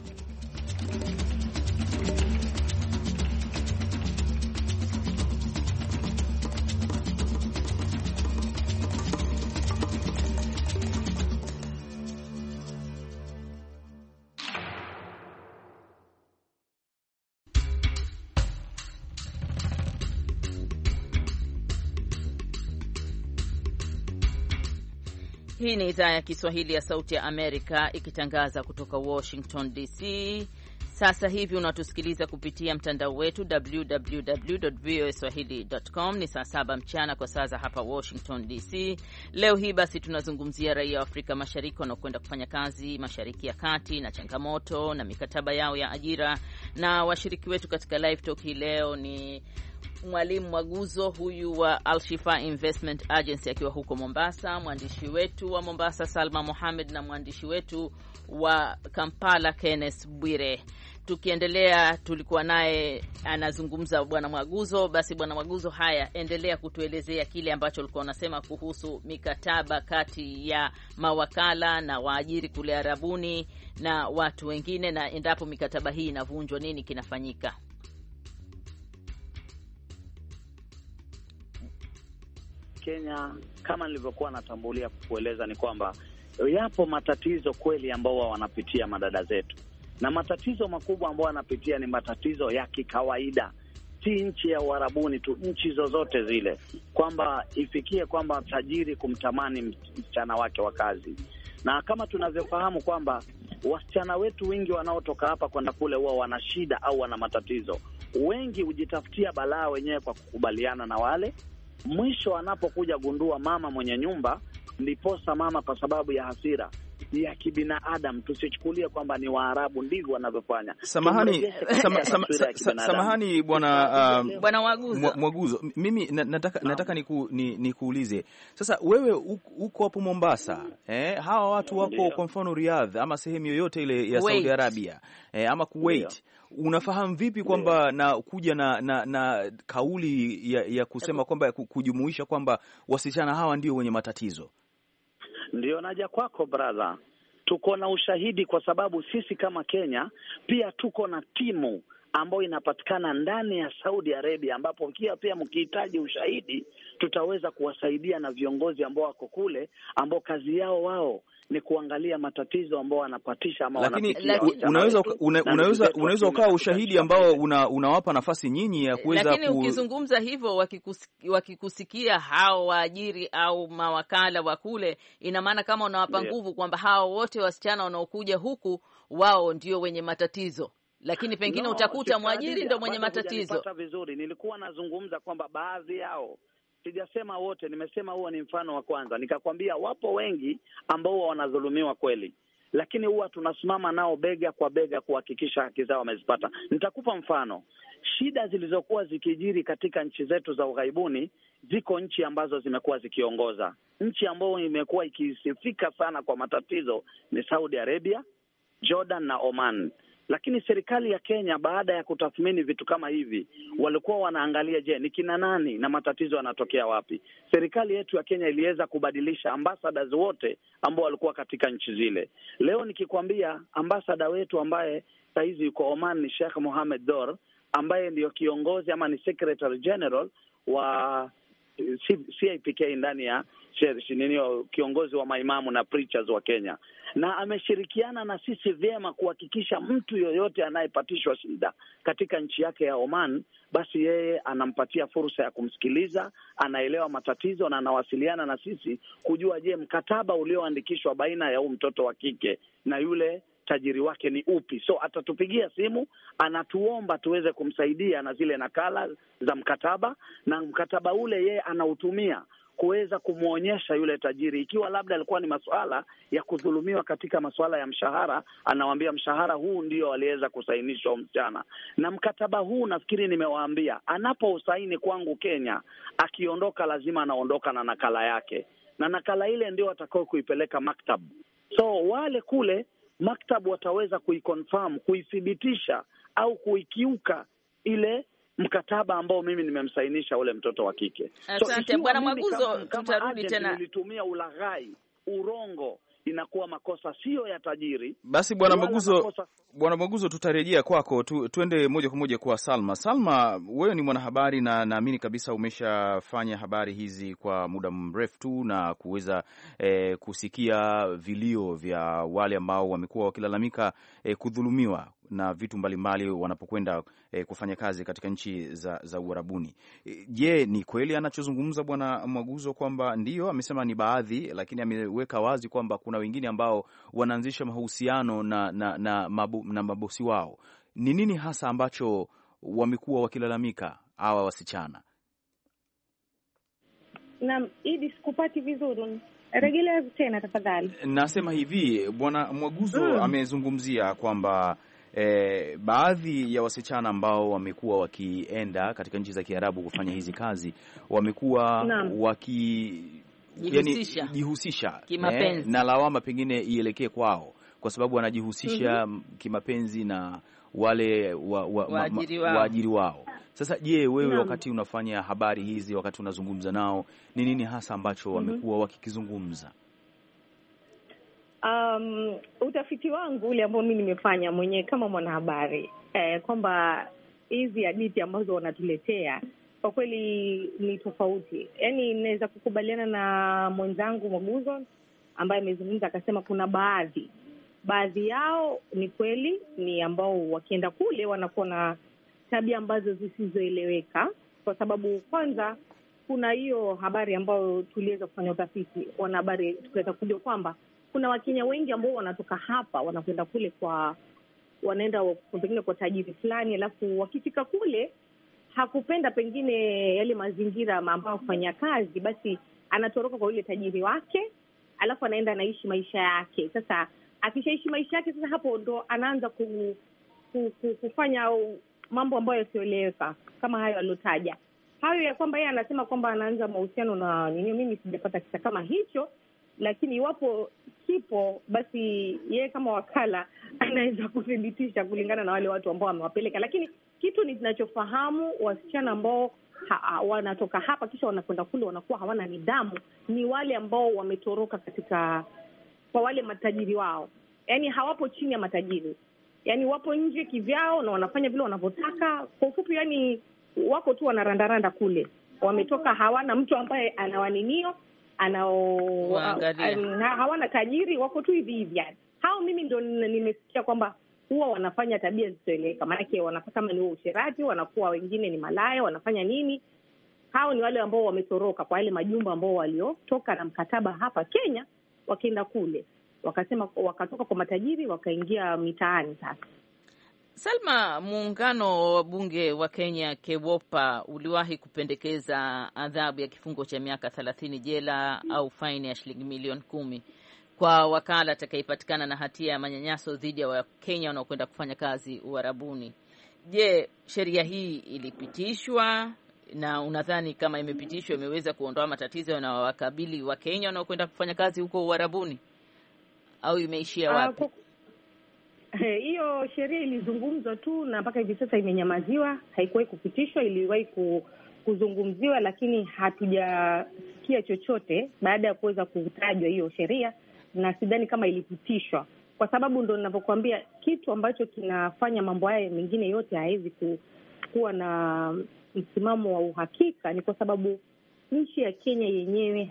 Hii ni idhaa ya Kiswahili ya Sauti ya Amerika ikitangaza kutoka Washington DC. Sasa hivi unatusikiliza kupitia mtandao wetu www.voaswahili.com. Ni saa 7 mchana kwa saa za hapa Washington DC. Leo hii basi tunazungumzia raia wa Afrika Mashariki wanaokwenda kufanya kazi Mashariki ya Kati na changamoto na mikataba yao ya ajira, na washiriki wetu katika live talk hii leo ni Mwalimu Mwaguzo huyu wa Al-Shifa Investment Agency akiwa huko Mombasa, mwandishi wetu wa Mombasa Salma Mohamed, na mwandishi wetu wa Kampala Kenneth Bwire. Tukiendelea, tulikuwa naye anazungumza Bwana Mwaguzo. Basi Bwana Mwaguzo, haya, endelea kutuelezea kile ambacho ulikuwa unasema kuhusu mikataba kati ya mawakala na waajiri kule Arabuni na watu wengine, na endapo mikataba hii inavunjwa nini kinafanyika? Kenya, kama nilivyokuwa natambulia kukueleza, ni kwamba yapo matatizo kweli ambao wanapitia madada zetu, na matatizo makubwa ambao wanapitia ni matatizo ya kikawaida, si nchi ya Uarabuni tu, nchi zozote zile, kwamba ifikie kwamba tajiri kumtamani msichana wake wa kazi. Na kama tunavyofahamu kwamba wasichana wetu wengi wanaotoka hapa kwenda kule huwa wana shida au wana matatizo. Wengi hujitafutia balaa wenyewe kwa kukubaliana na wale, mwisho anapokuja gundua mama mwenye nyumba, ndiposa mama kwa sababu ya hasira ya kibinadamu, tusichukulie kwamba ni Waarabu ndivyo wanavyofanya. Samahani bwana Mwaguzo, mimi nataka nikuulize sasa, wewe uko hapo Mombasa, hawa watu wako kwa mfano Riyadh ama sehemu yoyote ile ya Saudi Arabia ama Kuwait, unafahamu vipi kwamba na kuja na kauli ya kusema kwamba kujumuisha kwamba wasichana hawa ndio wenye matatizo? Ndio naja kwako brother, tuko na ushahidi kwa sababu sisi kama Kenya pia tuko na timu ambayo inapatikana ndani ya Saudi Arabia, ambapo pia mkihitaji ushahidi tutaweza kuwasaidia na viongozi ambao wako kule, ambao kazi yao wao ni kuangalia matatizo ambao wanapatisha ama wanapitia. Unaweza ukawa ushahidi ambao unawapa nafasi nyinyi ya kuweza lakini ukizungumza hivyo wakikusikia hao waajiri au mawakala wa kule, ina maana kama unawapa nguvu kwamba hao wote wasichana wanaokuja huku wao ndio wenye matatizo, lakini pengine utakuta mwajiri ndio mwenye matatizo. Nilipata vizuri, nilikuwa nazungumza kwamba baadhi yao, sijasema wote, nimesema huo ni mfano wa kwanza. Nikakwambia wapo wengi ambao wanadhulumiwa kweli, lakini huwa tunasimama nao bega kwa bega kuhakikisha haki zao wamezipata. Nitakupa mfano. Shida zilizokuwa zikijiri katika nchi zetu za ughaibuni, ziko nchi ambazo zimekuwa zikiongoza. Nchi ambayo imekuwa ikisifika sana kwa matatizo ni Saudi Arabia, Jordan na Oman. Lakini serikali ya Kenya baada ya kutathmini vitu kama hivi, walikuwa wanaangalia, je, ni kina nani na matatizo yanatokea wapi? Serikali yetu ya Kenya iliweza kubadilisha ambassadors wote ambao walikuwa katika nchi zile. Leo nikikwambia ambassador wetu ambaye saizi yuko Oman ni Sheikh Mohamed Dor, ambaye ndio kiongozi ama ni Secretary General wa CIPK ndani ya kiongozi wa maimamu na preachers wa Kenya, na ameshirikiana na sisi vyema kuhakikisha mtu yoyote anayepatishwa shida katika nchi yake ya Oman, basi yeye anampatia fursa ya kumsikiliza, anaelewa matatizo na anawasiliana na sisi kujua, je, mkataba ulioandikishwa baina ya huyu mtoto wa kike na yule tajiri wake ni upi. So atatupigia simu, anatuomba tuweze kumsaidia na zile nakala za mkataba, na mkataba ule yeye anautumia kuweza kumwonyesha yule tajiri, ikiwa labda alikuwa ni masuala ya kudhulumiwa katika masuala ya mshahara, anawambia mshahara huu ndio aliweza kusainishwa msichana. Na mkataba huu nafikiri nimewaambia, anapousaini kwangu Kenya, akiondoka lazima anaondoka na nakala yake, na nakala ile ndio atakao kuipeleka maktab. So wale kule maktab wataweza kuiconfirm, kuithibitisha au kuikiuka ile mkataba ambao mimi nimemsainisha ule mtoto wa kike. Asante Bwana Mwaguzo, tutarudi tena. Nilitumia ulaghai, urongo, inakuwa makosa sio ya tajiri. Basi Bwana Mwaguzo, tutarejea kwako. Tuende moja kwa moja kwa Salma. Salma, wewe ni mwanahabari na naamini kabisa umeshafanya habari hizi kwa muda mrefu tu na kuweza kusikia vilio vya wale ambao wamekuwa wakilalamika kudhulumiwa na vitu mbalimbali wanapokwenda kufanya kazi katika nchi za Uarabuni. Je, ni kweli anachozungumza Bwana Mwaguzo kwamba ndiyo, amesema ni baadhi, lakini ameweka wazi kwamba kuna wengine ambao wanaanzisha mahusiano na mabosi wao? Ni nini hasa ambacho wamekuwa wakilalamika hawa wasichana? Na Idi, sikupati vizuri. Rejelea tena tafadhali. Nasema hivi, Bwana Mwaguzo amezungumzia kwamba baadhi ya wasichana ambao wamekuwa wakienda katika nchi za Kiarabu kufanya hizi kazi wamekuwa jihusisha kimapenzi, na lawama pengine ielekee kwao kwa sababu wanajihusisha kimapenzi na wale waajiri wao. Sasa je, wewe wakati unafanya habari hizi, wakati unazungumza nao, ni nini hasa ambacho wamekuwa wakikizungumza? Utafiti wangu ule ambao mimi nimefanya mwenyewe kama mwanahabari kwamba hizi hadithi ambazo wanatuletea kwa kweli ni tofauti. Yaani naweza kukubaliana na mwenzangu Mwaguzo ambaye amezungumza akasema kuna baadhi yao ni kweli ni ambao wakienda kule wanakuwa na tabia ambazo zisizoeleweka, kwa sababu kwanza kuna hiyo habari ambayo tuliweza kufanya utafiti, wanahabari tukaweza kujua kwamba kuna Wakenya wengi ambao wanatoka hapa wanakwenda kule wanaenda pengine kwa tajiri fulani, alafu wakifika kule hakupenda pengine yale mazingira ambao kufanya kazi, basi anatoroka kwa yule tajiri wake, alafu anaenda anaishi maisha yake. Sasa akishaishi maisha yake, sasa hapo ndo anaanza kufanya mambo ambayo yasioeleweka kama hayo aliyotaja. Hayo ya kwamba yeye anasema kwamba anaanza mahusiano na nini, mimi sijapata kisa kama hicho, lakini iwapo kipo, basi yeye kama wakala anaweza kuthibitisha kulingana na wale watu ambao wamewapeleka. Lakini kitu ninachofahamu, wasichana ambao wanatoka hapa kisha wanakwenda kule wanakuwa hawana nidhamu, ni wale ambao wametoroka kwa wale matajiri wao. Yaani hawapo chini ya matajiri, yaani wapo nje kivyao na wanafanya vile wanavyotaka. Kwa ufupi, yaani wako tu wanarandaranda kule, wametoka, hawana mtu ambaye anawaninio hawana tajiri, wako tu hivi hivi. Hao mimi ndo nimesikia kwamba huwa wanafanya tabia zisizoeleweka, maanake wanafanya kama ni usherati, wanakuwa wengine ni malaya, wanafanya nini. Hao ni wale ambao wametoroka kwa wale majumba ambao waliotoka na mkataba hapa Kenya, wakaenda kule wakasema, wakatoka kwa matajiri wakaingia mitaani. Sasa Salma, muungano wa bunge wa Kenya KEWOPA uliwahi kupendekeza adhabu ya kifungo cha miaka 30 jela au faini ya shilingi milioni 10 kwa wakala atakayepatikana na hatia ya manyanyaso dhidi ya Wakenya wanaokwenda kufanya kazi Uarabuni. Je, sheria hii ilipitishwa, na unadhani kama imepitishwa imeweza kuondoa matatizo yanayowakabili Wakenya wanaokwenda kufanya kazi huko Uarabuni, au imeishia wapi? Hiyo sheria ilizungumzwa tu na mpaka hivi sasa imenyamaziwa, haikuwahi kupitishwa. Iliwahi kuzungumziwa, lakini hatujasikia chochote baada ya kuweza kutajwa hiyo sheria, na sidhani kama ilipitishwa, kwa sababu ndo ninavyokuambia, kitu ambacho kinafanya mambo haya mengine yote haiwezi kuwa na msimamo wa uhakika ni kwa sababu nchi ya Kenya yenyewe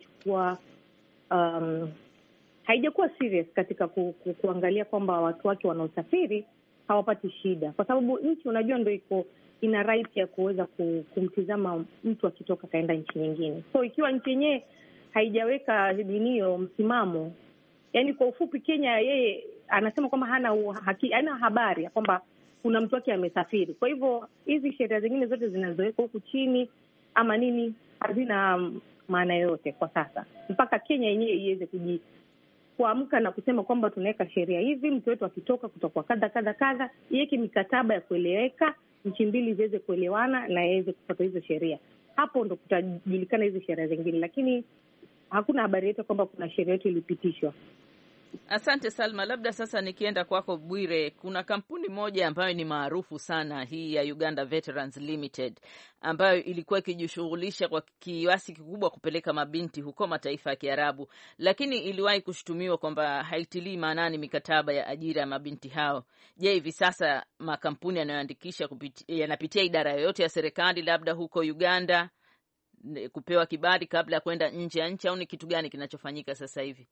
haijakuwa serious katika kuangalia kwamba watu wake wanaosafiri hawapati shida, kwa sababu nchi, unajua, ndio ina right ya kuweza kumtizama mtu akitoka kaenda nchi nyingine. So ikiwa nchi yenyewe haijaweka dinio msimamo, yani kwa ufupi, Kenya yeye anasema kwamba hana habari ya kwamba kuna mtu wake amesafiri. Kwa hivyo hizi sheria zingine zote zinazowekwa huku chini ama nini hazina maana yote kwa sasa, mpaka Kenya yenyewe iweze kuamka na kusema kwamba tunaweka sheria hivi, mtu wetu akitoka kutoka kadha iweke mikataba ya kueleweka, nchi mbili ziweze kuelewana na iweze kufuata hizo sheria. Hapo ndo kutajulikana hizo sheria zingine, lakini hakuna habari yote kwamba kuna sheria yote ilipitishwa. Asante Salma. Labda sasa nikienda kwako Bwire, kuna kampuni moja ambayo ni maarufu sana, hii ya Uganda Veterans Limited, ambayo ilikuwa ikijishughulisha kwa kiasi kikubwa kupeleka mabinti huko mataifa ya Kiarabu, lakini iliwahi kushutumiwa kwamba haitilii maanani mikataba ya ajira ya mabinti hao. Je, hivi sasa makampuni yanayoandikisha yanapitia idara yoyote ya serikali labda huko Uganda kupewa kibali kabla ya kwenda nje ya nchi, au ni kitu gani kinachofanyika sasa hivi?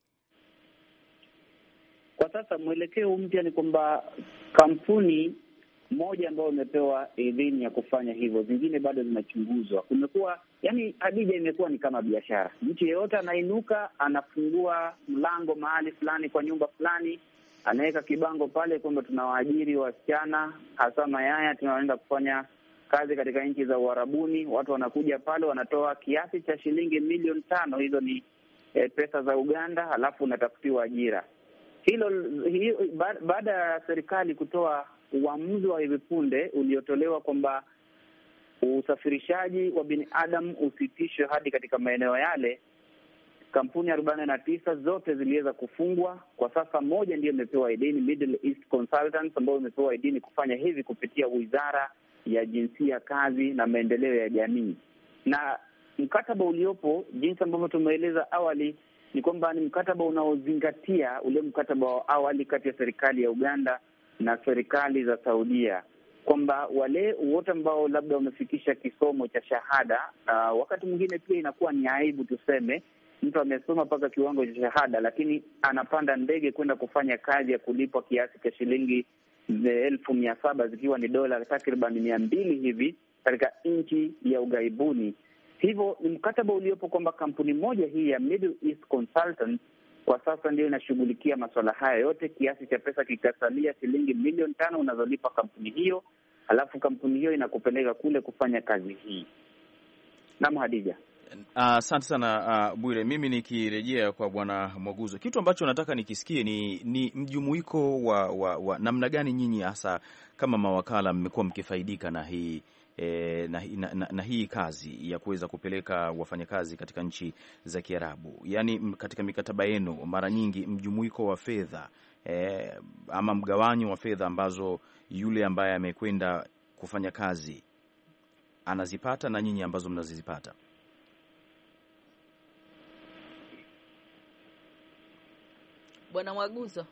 Kwa sasa mwelekeo mpya ni kwamba kampuni moja ambayo imepewa idhini ya kufanya hivyo, zingine bado zinachunguzwa. Kumekuwa Hadija imekuwa ni kama biashara. Mtu yeyote anainuka, anafungua mlango mahali fulani kwa nyumba fulani, anaweka kibango pale kwamba tunawaajiri wasichana hasa mayaya, tunaenda kufanya kazi katika nchi za Uarabuni. Watu wanakuja pale, wanatoa kiasi cha shilingi milioni 5, hizo ni pesa za Uganda, halafu unatafutiwa ajira. Baada ya serikali kutoa uamuzi wa hivi punde uliotolewa kwamba usafirishaji wa binadamu usitishwe hadi katika maeneo yale, kampuni 49 zote ziliweza kufungwa. Kwa sasa moja ndiyo imepewa idhini, Middle East Consultants, ambayo imepewa idhini kufanya hivi kupitia Wizara ya Jinsia, Kazi na Maendeleo ya Jamii. Na mkataba uliopo, jinsi ambavyo tumeeleza awali, ni kwamba ni mkataba unaozingatia ule mkataba wa awali kati ya serikali ya Uganda na serikali za Saudia, kwamba wale wote ambao labda wamefikisha kisomo cha shahada, wakati mwingine pia inakuwa ni aibu tuseme, mtu amesoma mpaka kiwango cha shahada, lakini anapanda ndege kwenda kufanya kazi ya kulipwa kiasi cha shilingi 1,700 zikiwa ni dola takriban 200 hivi katika nchi ya ughaibuni. Hivyo ni mkataba uliopo kwamba kampuni moja hii ya Middle East Consultants kwa sasa ndio inashughulikia masuala haya yote, kiasi cha pesa kikasalia shilingi milioni 5 unazolipa kampuni hiyo, halafu kampuni hiyo inakupeleka kule kufanya kazi hii. Naam, Hadija. Asante sana Bwire. Mimi nikirejea kwa Bwana Mwaguzo, kitu ambacho nataka nikisikie ni mjumuiko wa namna gani nyinyi hasa kama mawakala mmekuwa mkifaidika na hii na hii kazi ya kuweza kupeleka wafanyakazi katika nchi za Kiarabu. Yaani katika mikataba yenu mara nyingi mjumuiko wa fedha ama mgawanyo wa fedha ambazo yule ambaye amekwenda kufanya kazi anazipata na nyinyi ambazo mnazizipata. Bwana Mwaguzo.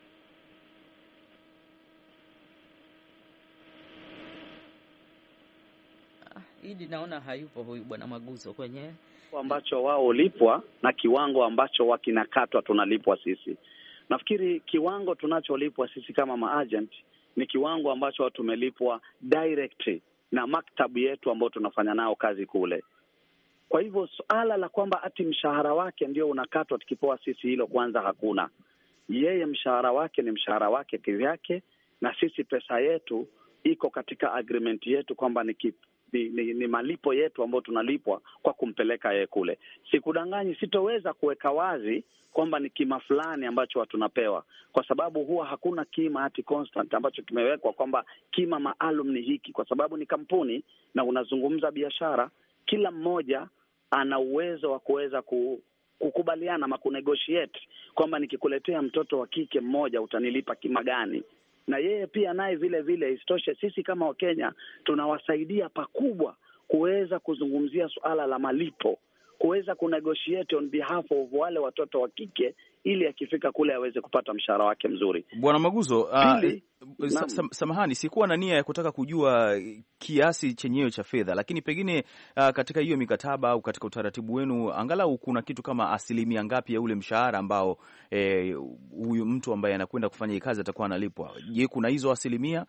Hidi naona hayupo huyu Bwana Mwaguzo kwenye ambacho wao lipwa na kiwango ambacho wakinakatwa tunalipwa sisi. Nafikiri kiwango tunacholipwa sisi kama maagent ni kiwango ambacho tumelipwa direct na maktabu yetu ambao tunafanya nao kazi kule. Kwa hivyo suala la kwamba ati mshahara wake ndio unakatwa tukipoa sisi, hilo kwanza hakuna. Yeye mshahara wake ni mshahara wake kivyake, na sisi pesa yetu iko katika agreement yetu kwamba ni malipo yetu ambayo tunalipwa kwa kumpeleka yeye kule. Sikudanganyi, sitoweza kuweka wazi kwamba ni kima fulani ambacho tunapewa, kwa sababu huwa hakuna kima ati constant ambacho kimewekwa kwamba kima maalum ni hiki, kwa sababu ni kampuni na unazungumza biashara. Kila mmoja ana uwezo wa kuweza kukubaliana ama kunegotiate kwamba nikikuletea mtoto wa kike mmoja utanilipa kima gani, na yeye pia naye vile vile. Isitoshe sisi kama Wakenya tunawasaidia pakubwa kuweza kuzungumzia suala la malipo, kuweza kunegotiate on behalf of wale watoto wa kike, ili akifika kule aweze kupata mshahara wake mzuri. Bwana Maguzo, samahani, sikuwa na nia ya kutaka kujua kiasi chenyewe cha fedha, lakini pengine katika hiyo mikataba au katika utaratibu wenu angalau kuna kitu kama asilimia ngapi ya ule mshahara ambao huyu mtu ambaye anakwenda kufanya hii kazi atakuwa analipwa? Je, kuna hizo asilimia?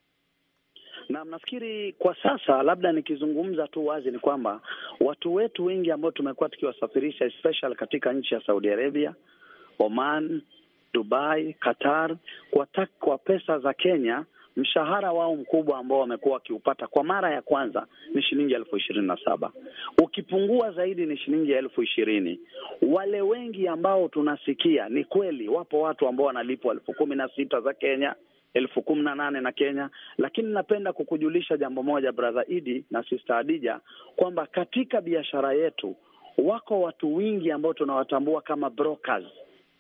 Na nafikiri kwa sasa, labda nikizungumza tu wazi, ni kwamba watu wetu wengi ambao tumekuwa tukiwasafirisha especially katika nchi ya Saudi Arabia, Oman, Dubai, Qatar, kwa pesa za Kenya, mshahara wao mkubwa ambao wamekuwa wakiupata kwa mara ya kwanza ni shilingi 27,000. Ukipungua zaidi ni shilingi 20,000. Wale wengi ambao tunasikia, ni kweli wapo watu ambao wanalipwa 16,000 za Kenya, 18,000 na Kenya, lakini napenda kukujulisha jambo moja brother Idi na sister Adija, kwamba katika biashara yetu wako watu wengi ambao tunawatambua kama brokers,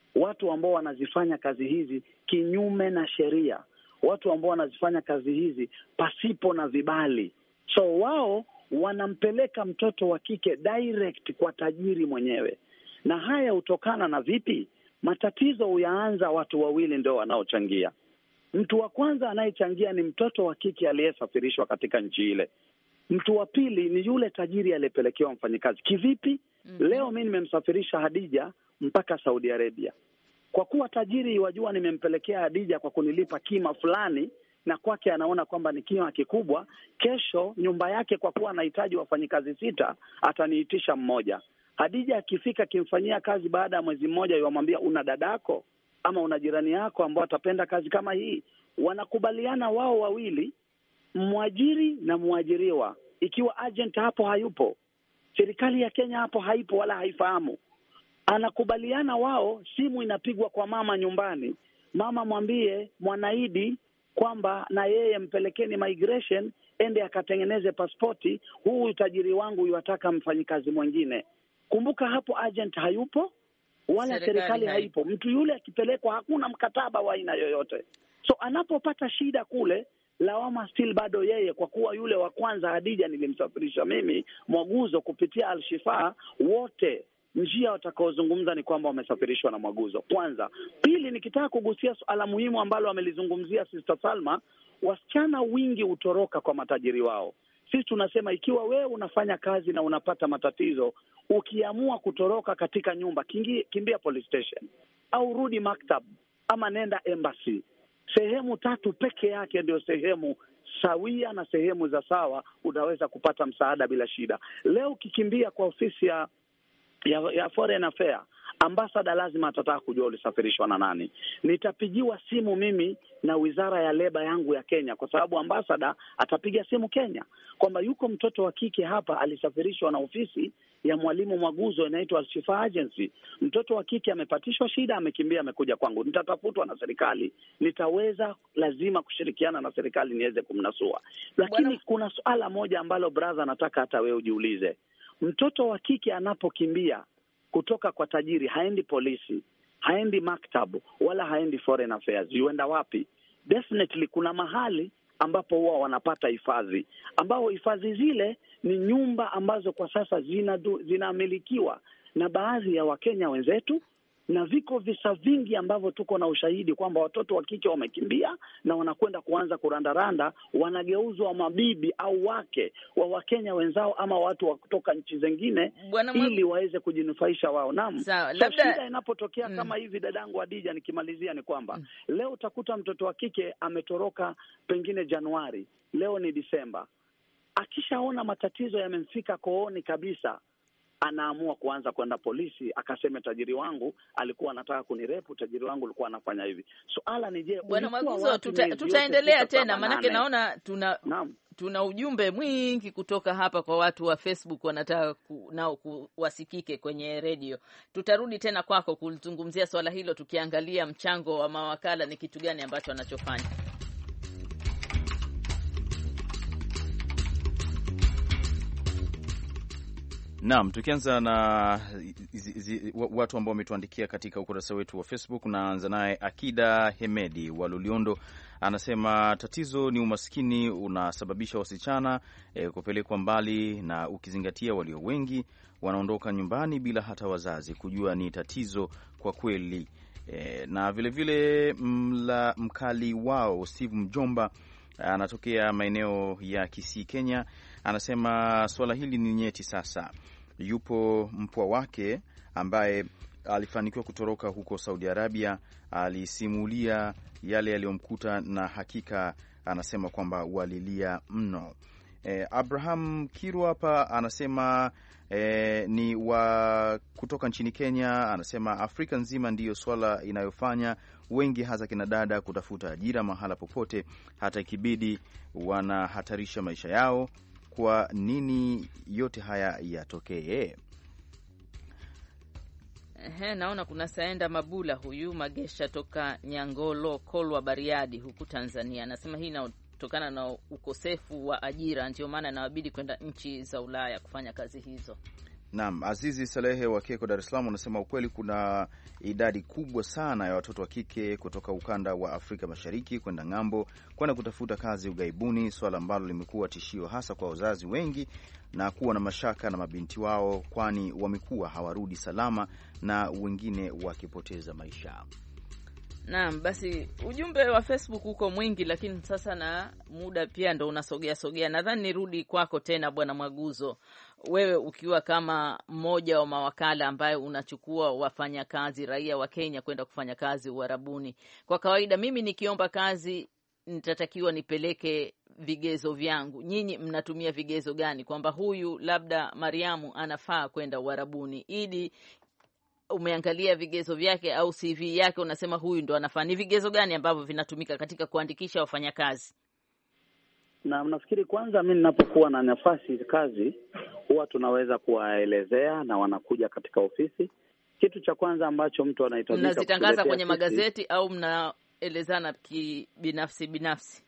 watu ambao wanazifanya kazi hizi kinyume na sheria, watu ambao wanazifanya kazi hizi pasipo na vibali. So wao wanampeleka mtoto wa kike direct kwa tajiri mwenyewe. Na haya hutokana na vipi? Matatizo huyaanza watu wawili ndio wanaochangia. Mtu wa kwanza anayechangia ni mtoto wa kike aliyesafirishwa katika nchi ile. Mtu wa pili ni yule tajiri aliyepelekewa mfanyikazi. Kivipi? Leo mimi nimemsafirisha Hadija mpaka Saudi Arabia. Kwa kuwa tajiri wajua nimempelekea Hadija kwa kunilipa kima fulani, na kwake anaona kwamba ni kima kikubwa, kesho nyumba yake kwa kuwa anahitaji wafanyikazi 6 ataniitisha mmoja. Hadija akifika kimfanyia kazi, baada ya mwezi mmoja yamwambia una dadako ama una jirani yako ambao atapenda kazi kama hii. Wanakubaliana wao wawili, mwajiri na mwajiriwa. Ikiwa agent hapo hayupo, serikali ya Kenya hapo haipo wala haifahamu, anakubaliana wao, simu inapigwa kwa mama nyumbani, mama mwambie Mwanaidi kwamba na yeye mpelekeni migration ende akatengeneze pasipoti, huu tajiri wangu yuataka mfanyikazi mwingine. Kumbuka hapo agent hayupo wala serikali haipo. Mtu yule akipelekwa hakuna mkataba wa aina yoyote. So anapopata shida kule, lawama still bado yeye, kwa kuwa yule wa kwanza Hadija nilimsafirisha mimi Mwaguzo kupitia Al-Shifa, wote njia watakaozungumza ni kwamba wamesafirishwa na Mwaguzo. Kwanza. Pili, nikitaka kugusia suala muhimu ambalo amelizungumzia Sister Salma, wasichana wingi hutoroka kwa matajiri wao. Sisi tunasema ikiwa wewe unafanya kazi na unapata matatizo, ukiamua kutoroka katika nyumba, kimbia police station au rudi maktab ama nenda embassy. Sehemu 3 peke yake ndio sehemu sawia na sehemu za sawa unaweza kupata msaada bila shida. Leo ukikimbia kwa ofisi ya Foreign Affairs, ambassador lazima atataka kujua ulisafirishwa na nani. Nitapigiwa simu mimi na wizara ya leba yangu ya Kenya, kwa sababu ambassador atapiga simu Kenya kwamba yuko mtoto wa kike hapa alisafirishwa na ofisi ya Mwalimu Mwaguzo inaitwa Al-Shifa Agency. Mtoto wa kike amepatishwa shida, amekimbia, amekuja kwangu. Nitatafutwa na serikali, nitaweza lazima kushirikiana na serikali niweze kumnasua. Lakini kuna suala moja ambalo brother nataka hata wewe ujiulize. Mtoto wa kike anapokimbia kutoka kwa tajiri, haendi polisi, haendi maktabu, wala haendi Foreign Affairs. Yuenda wapi? Definitely kuna mahali ambapo huwa wanapata hifadhi, ambao hifadhi zile ni nyumba ambazo kwa sasa zinamilikiwa na baadhi ya Wakenya wenzetu, na viko visa vingi ambavyo tuko na ushahidi kwamba watoto wa kike wamekimbia na wanakwenda kuanza kurandaranda, wanageuzwa mabibi au wake wa Wakenya wenzao ama watu wa kutoka nchi zingine ili waweze kujinufaisha wao. Naam. So, shida inapotokea kama hivi, dadangu Hadija, nikimalizia ni kwamba leo utakuta mtoto wa kike ametoroka pengine Januari, leo ni Disemba. Akishaona matatizo yamemfika kooni kabisa, anaamua kuanza kwenda polisi, akasema tajiri wangu alikuwa anataka kunirepu, tajiri wangu alikuwa anafanya hivi. Suala ni je, Bwana Mwaguzo, tutaendelea tena, manake naona tuna ujumbe mwingi kutoka hapa kwa watu wa Facebook, wanataka nao kuwasikike kwenye redio. Tutarudi tena kwako kuzungumzia swala hilo, tukiangalia mchango wa mawakala ni kitu gani ambacho wanachofanya. Naam, tukianza na watu ambao wametuandikia katika ukurasa wetu wa Facebook. Naanza naye Akida Hemedi wa Loliondo, anasema tatizo ni umaskini unasababisha wasichana kupelekwa mbali, na ukizingatia walio wengi wanaondoka nyumbani bila hata wazazi kujua ni tatizo kwa kweli. Na vilevile mkali wao Steve Mjomba anatokea maeneo ya Kisii, Kenya, anasema swala hili ni nyeti sasa. Yupo mpwa wake ambaye alifanikiwa kutoroka huko Saudi Arabia, alisimulia yale yaliyomkuta na hakika anasema kwamba walilia mno. Abraham Kirwa hapa anasema ni wa kutoka nchini Kenya, anasema Afrika nzima ndiyo swala inayofanya wengi hasa kina dada kutafuta ajira mahala popote, hata ikibidi wanahatarisha maisha yao. Kwa nini yote haya yatokee? Naona kuna Saenda Mabula, huyu Magesha toka Nyangolo Kolwa Bariadi huku Tanzania, anasema hii inatokana na ukosefu wa ajira, ndio maana inawabidi kwenda nchi za Ulaya kufanya kazi hizo. Naam, Azizi Salehe wa Keko, Dar es Salaam, unasema ukweli kuna idadi kubwa sana ya watoto wa kike kutoka ukanda wa Afrika Mashariki kwenda ng'ambo kwenda kutafuta kazi ughaibuni, swala ambalo limekuwa tishio hasa kwa wazazi wengi na kuwa na mashaka na mabinti wao, kwani wamekuwa hawarudi salama na wengine wakipoteza maisha. Naam, basi ujumbe wa Facebook uko mwingi, lakini sasa na muda pia ndo unasogea. Nadhani nirudi kwako tena Bwana Mwaguzo, wewe ukiwa kama mmoja wa mawakala ambaye unachukua wafanyakazi raia wa Kenya kwenda kufanya kazi Uarabuni. Kwa kawaida mimi nikiomba kazi nitatakiwa nipeleke vigezo vyangu. Nyinyi mnatumia vigezo gani kwamba huyu labda Mariamu anafaa kwenda Uarabuni? Idi, umeangalia vigezo vyake au CV yake unasema huyu ndo anafaa? Ni vigezo gani ambavyo vinatumika katika kuandikisha wafanyakazi? Na nafikiri kwanza, mimi ninapokuwa na nafasi kazi huwa tunaweza kuwaelezea na wanakuja katika ofisi. Kitu cha kwanza ambacho mtu anahitajika, mnazitangaza kwenye magazeti au mnaelezana binafsi?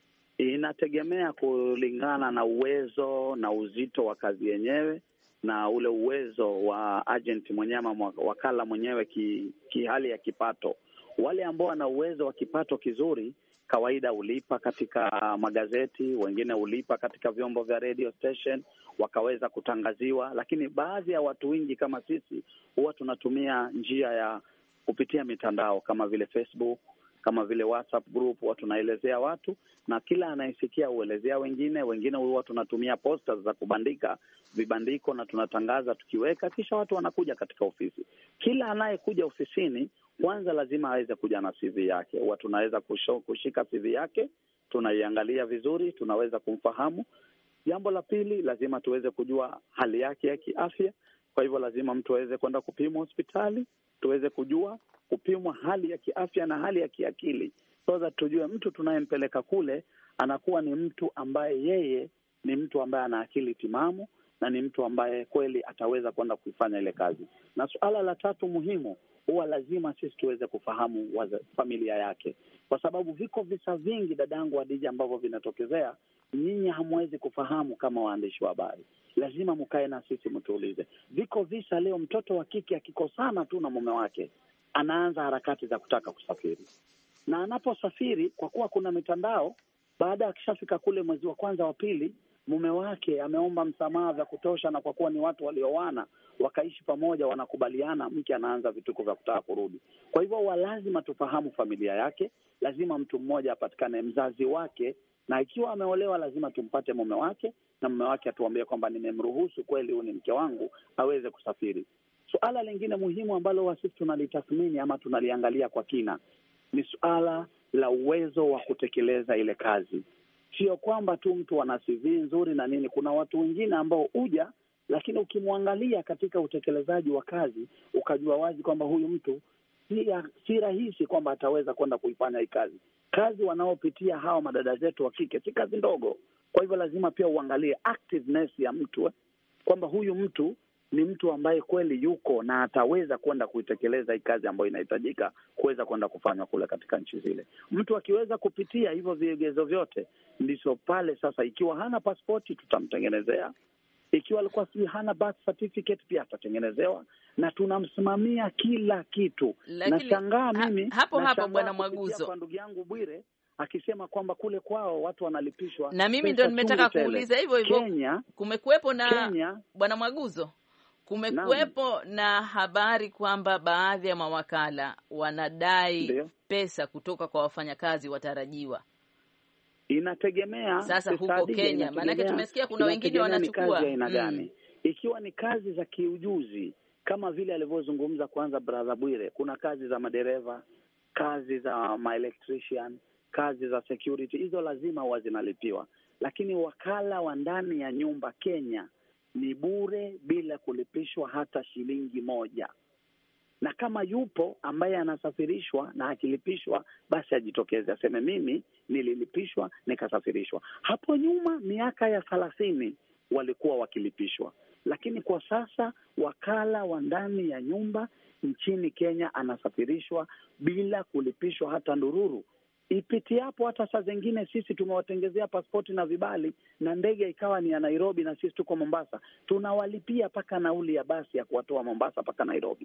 Inategemea kulingana na uwezo na uzito wa kazi yenyewe na ule uwezo wa agent mwenyewe ama wakala mwenyewe hali ya kipato. Wale ambao wana uwezo wa kipato kizuri kawaida ulipa katika magazeti, wengine ulipa katika vyombo vya radio station wakaweza kutangaziwa, lakini baadhi ya watu wengi kama sisi huwa tunatumia njia ya kupitia mitandao kama vile Facebook, kama vile WhatsApp group, huwa tunaelezea watu na kila anayesikia uelezea wengine huwa tunatumia posters za kubandika vibandiko na tunatangaza tukiweka, kisha watu wanakuja katika ofisi. Kila anayekuja ofisini kwanza lazima aweze kuja na CV yake. Huwa tunaweza kushika CV yake, tunaiangalia vizuri, tunaweza kumfahamu. Jambo la pili, lazima tuweze kujua hali yake ya kiafya. Kwa hivyo lazima mtu aweze kwenda kupimwa hospitali, tuweze kujua kupimwa hali ya kiafya na hali ya kiakili, so that tujue mtu tunayempeleka kule anakuwa ni mtu ambaye yeye ni mtu ambaye ana akili timamu na ni mtu ambaye kweli ataweza kwenda kuifanya ile kazi. Na suala la tatu muhimu, huwa lazima sisi tuweze kufahamu familia yake, kwa sababu viko visa vingi, dadangu Hadija, ambavyo vinatokezea nyinyi hamwezi kufahamu kama waandishi wa habari. Lazima mkae na sisi mtuulize. Viko visa leo, mtoto wa kike akikosana tu na mume wake anaanza harakati za kutaka kusafiri, na anaposafiri, kwa kuwa kuna mitandao, baada ya kishafika kule mwezi wa kwanza wa pili, mume wake ameomba msamaha vya kutosha, na kwa kuwa ni watu walioana wakaishi pamoja, wanakubaliana, mke anaanza vituko vya kutaka kurudi. Kwa hivyo lazima tufahamu familia yake, lazima mtu mmoja apatikane, mzazi wake, na ikiwa ameolewa lazima tumpate mume wake, na mume wake atuambie kwamba nimemruhusu kweli, huyu ni mke wangu, aweze kusafiri. Suala lingine muhimu ambalo sisi tunalitathmini ama tunaliangalia kwa kina ni suala la uwezo wa kutekeleza ile kazi. Sio kwamba tu mtu ana CV nzuri na nini. Kuna watu wengine ambao huja, lakini ukimwangalia katika utekelezaji wa kazi ukajua wazi kwamba huyu mtu si rahisi kwamba ataweza kwenda kuifanya hii kazi. Kazi wanaopitia hawa madada zetu wa kike si kazi ndogo. Kwa hivyo lazima pia uangalie activeness ya mtu, kwamba huyu mtu ni mtu ambaye kweli yuko na ataweza kwenda kuitekeleza hii kazi ambayo inahitajika kuweza kwenda kufanywa kule katika nchi zile. Mtu akiweza kupitia hivyo vigezo vyote, ndicho pale sasa, ikiwa hana pasipoti tutamtengenezea, ikiwa alikuwa hana birth certificate pia atatengenezewa, na tunamsimamia kila kitu. Nashangaa mimi hapo Bwana Mwaguzo, kwa ndugu yangu Bwire akisema kwamba kule kwao watu wanalipishwa, na mimi ndio nimetaka kuuliza hivyo hivyo. Kumekuwepo na Bwana Mwaguzo, kumekuwepo na habari kwamba baadhi ya mawakala wanadai pesa kutoka kwa wafanyakazi watarajiwa. Inategemea sasa huko Kenya, maanake tumesikia kuna wengine wanachukua aina gani. Ikiwa ni kazi za kiujuzi kama vile alivyozungumza kwanza brother Bwire, kuna kazi za madereva, kazi za electrician, kazi za security, hizo lazima huwa zinalipiwa. Lakini wakala wa ndani ya nyumba Kenya ni bure bila kulipishwa hata shilingi moja. Na kama yupo ambaye anasafirishwa na akilipishwa, basi ajitokeze aseme mimi nililipishwa nikasafirishwa. Hapo nyuma miaka ya 30 walikuwa wakilipishwa, lakini kwa sasa wakala wa ndani ya nyumba nchini Kenya anasafirishwa bila kulipishwa hata ndururu. ipitiapo hata saa zingine sisi tumewatengezea pasipoti na vibali na ndege ikawa ni ya Nairobi na sisi tuko Mombasa, tunawalipia mpaka nauli ya basi ya kuwatoa Mombasa mpaka Nairobi.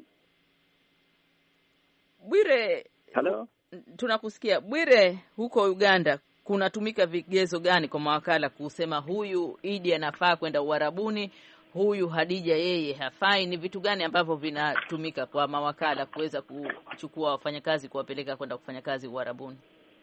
Bwire, hello, tunakusikia Bwire. Huko Uganda kunatumika vigezo gani kwa mawakala kusema huyu Idi anafaa kwenda Uarabuni, huyu Hadija yeye hafai? Ni vitu gani ambavyo vinatumika kwa mawakala kuweza kuchukua wafanyakazi kuwapeleka kwenda kufanya kazi Uarabuni?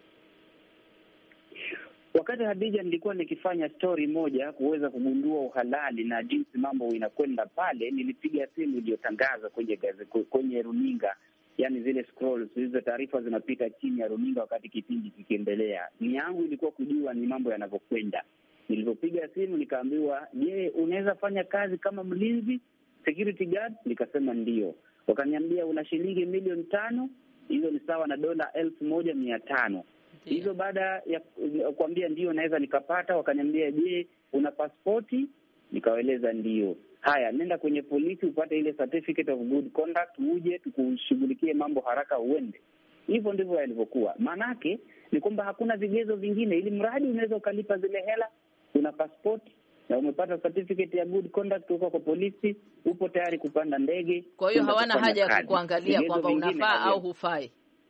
Wakati Hadija nilikuwa nikifanya story moja kuweza kugundua uhalali na jinsi mambo inakwenda pale, nilipiga simu iliyotangaza kwenye runinga, yani zile scrolls, hizo taarifa zinapita chini ya runinga wakati kipindi kikiendelea. Ni yangu ilikuwa kujua ni mambo yanavyokwenda. Nilipopiga simu nikaambiwa, je, unaweza fanya kazi kama mlinzi, security guard? Nikasema ndio. Wakaniambia una shilingi 5,000,000, hizo ni sawa na dola 1,150. Hizo baada ya kuambia ndio naweza nikapata, wakaniambia, je, una pasipoti? Nikawaeleza ndio. Haya, nenda kwenye polisi upate ile certificate of good conduct, uje tukushughulikie mambo haraka uende. Hivyo ndivyo yalivyokuwa. Maanake ni kwamba hakuna vigezo vingine, ili mradi unaweza ukalipa zile hela, una passport na umepata certificate ya good conduct kutoka kwa polisi, upo tayari kupanda ndege. Kwa hiyo hawana haja ya kuangalia kwamba unafaa au hufai.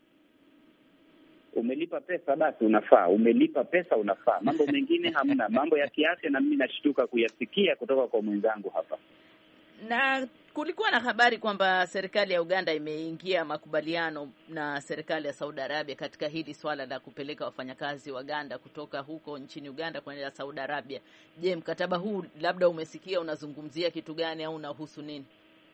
Umelipa pesa basi unafaa, umelipa pesa unafaa. Mambo mengine hamna. Mambo ya kiafya na mimi nashtuka kuyasikia kutoka kwa mwenzangu hapa. Na kulikuwa na habari kwamba serikali ya Uganda imeingia makubaliano na serikali ya Saudi Arabia katika hili swala la kupeleka wafanyakazi wa Uganda kutoka huko nchini Uganda kwenda Saudi Arabia. Je, mkataba huu labda umesikia unazungumzia kitu gani au unahusu nini?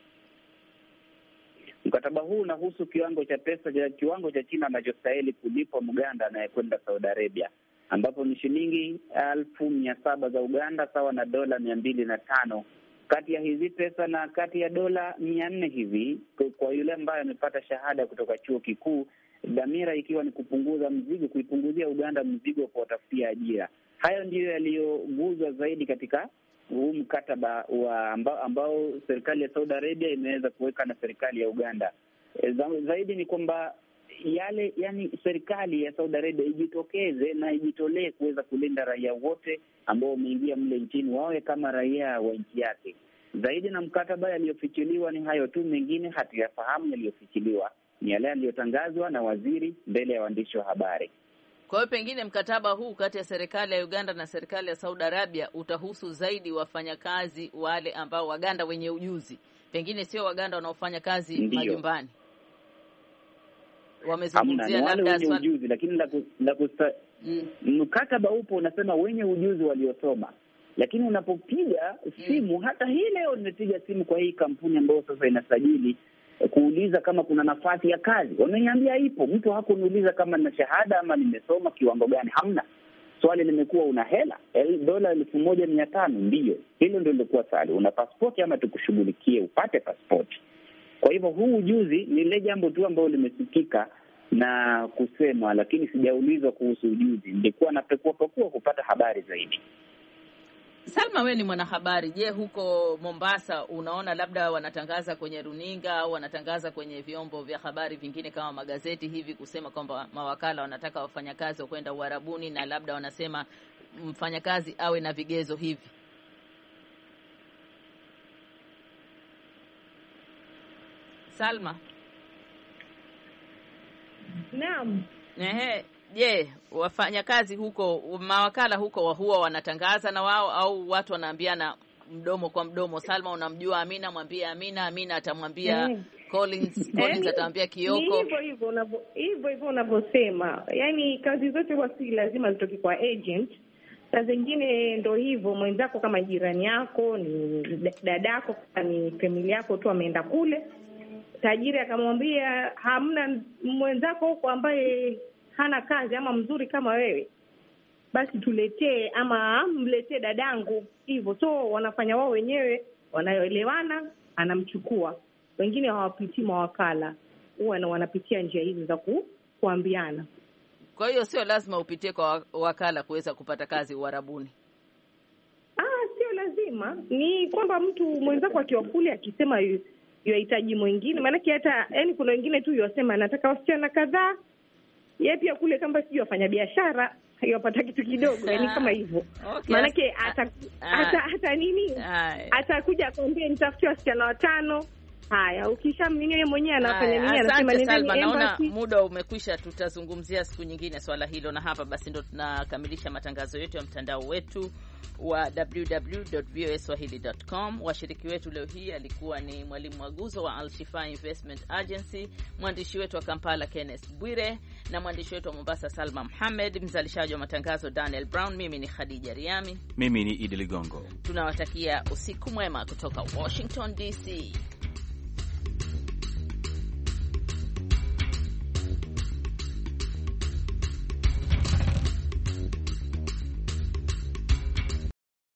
Mkataba huu unahusu kiwango cha pesa, kiwango cha China anachostahili kulipwa Muganda anayekwenda Saudi Arabia, ambapo ni shilingi 1,700 za Uganda sawa na dola 205. Kati ya hizi pesa na kati ya dola 400 hivi kwa yule ambaye amepata shahada kutoka chuo kikuu, dhamira ikiwa ni kupunguza mzigo, kuipunguzia Uganda mzigo kwa kutafutia ajira. Hayo ndiyo yaliyoguzwa zaidi katika huu mkataba wa ambao serikali ya Saudi Arabia imeweza kuweka na serikali ya Uganda. Zaidi ni kwamba serikali ya Saudi Arabia ijitokeze na ijitolee kuweza kulinda raia wote ambao wameingia mle nchini, wawe kama raia wa nchi yake. Zaidi na mkataba yaliyofichuliwa ni hayo tu, mengine hatuyafahamu yaliyofichuliwa. Ni yale yaliyotangazwa na waziri mbele ya waandishi wa habari. Kwa hiyo pengine mkataba huu kati ya serikali ya Uganda na serikali ya Saudi Arabia utahusu zaidi wafanyakazi wale ambao Waganda wenye ujuzi, pengine sio Waganda wanaofanya kazi majumbani. Wamezungumzia labda wenye ujuzi, lakini mkataba upo unasema wenye ujuzi waliosoma. Lakini unapopiga simu, hata hii leo nimepiga simu kwa hii kampuni ambayo sasa inasajili kuuliza kama kuna nafasi ya kazi, wameniambia ipo. Mtu hakuniuliza kama nina shahada ama nimesoma kiwango gani, hamna. Swali limekuwa una hela dola 1,150. Ndio hilo ndio lilikuwa swali, una pasipoti ama tukushughulikie upate pasipoti. Kwa hivyo huu ujuzi ni ile jambo tu ambalo limesikika na kusema, lakini sijaulizwa kuhusu ujuzi. Nilikuwa napekua kupata habari zaidi. Salma, wewe ni mwanahabari. Je, huko Mombasa unaona labda wanatangaza kwenye runinga au wanatangaza kwenye vyombo vya habari vingine kama magazeti hivi kusema kwamba mawakala wanataka wafanyakazi wa kwenda Uarabuni na labda wanasema mfanyakazi awe na vigezo hivi? Salma? Naam. Je, wafanyakazi huko, mawakala huko huwa wanatangaza na wao au watu wanaambiana mdomo kwa mdomo? Salma, unamjua Amina, mwambie Amina, Amina atamwambia Collins, Collins atamwambia Kioko. Hivyo unavyosema. Yaani kazi zote huwa si lazima zitoke kwa agent. Saa zingine ndio hivyo, mwenzako kama jirani yako, ni dadako, ni familia yako tu ameenda kule. Tajiri akamwambia hamna mwenzako huko ambaye hana kazi ama mzuri kama wewe, basi tuletee ama mletee dadangu. Hivyo so wanafanya wao wenyewe, wanayoelewana anamchukua. Wengine hawapitii mawakala, huwa wanapitia njia hizi za kuambiana. Kwa hiyo sio lazima upitie kwa wakala kuweza kupata kazi Uarabuni. Sio lazima. Ni kwamba mtu mwenzako akiwa kule akisema yahitaji mwingine, maana hata kuna wengine tu yosema nataka wasichana kadhaa, yeye pia kule kama sijui afanya biashara yapata kitu kidogo, yani kama hivyo. Okay. Maanake hata nini atakuja akwambia nitafutie wasichana 5. Haya, ukishamnini yeye mwenyewe anafanya nini? Anasema nenda. Naona muda umekwisha, tutazungumzia siku nyingine swala hilo. Na hapa basi ndo tunakamilisha matangazo yetu ya mtandao wetu wa www.voaswahili.com. Washiriki wetu leo hii alikuwa ni Mwalimu Mwaguzo wa Al-Shifa Investment Agency, mwandishi wetu wa Kampala Kenneth Bwire, na mwandishi wetu wa Mombasa Salma Mohamed, mzalishaji wa matangazo Daniel Brown. Mimi ni Khadija Riami. Mimi ni Idi Ligongo. Tunawatakia usiku mwema kutoka Washington DC.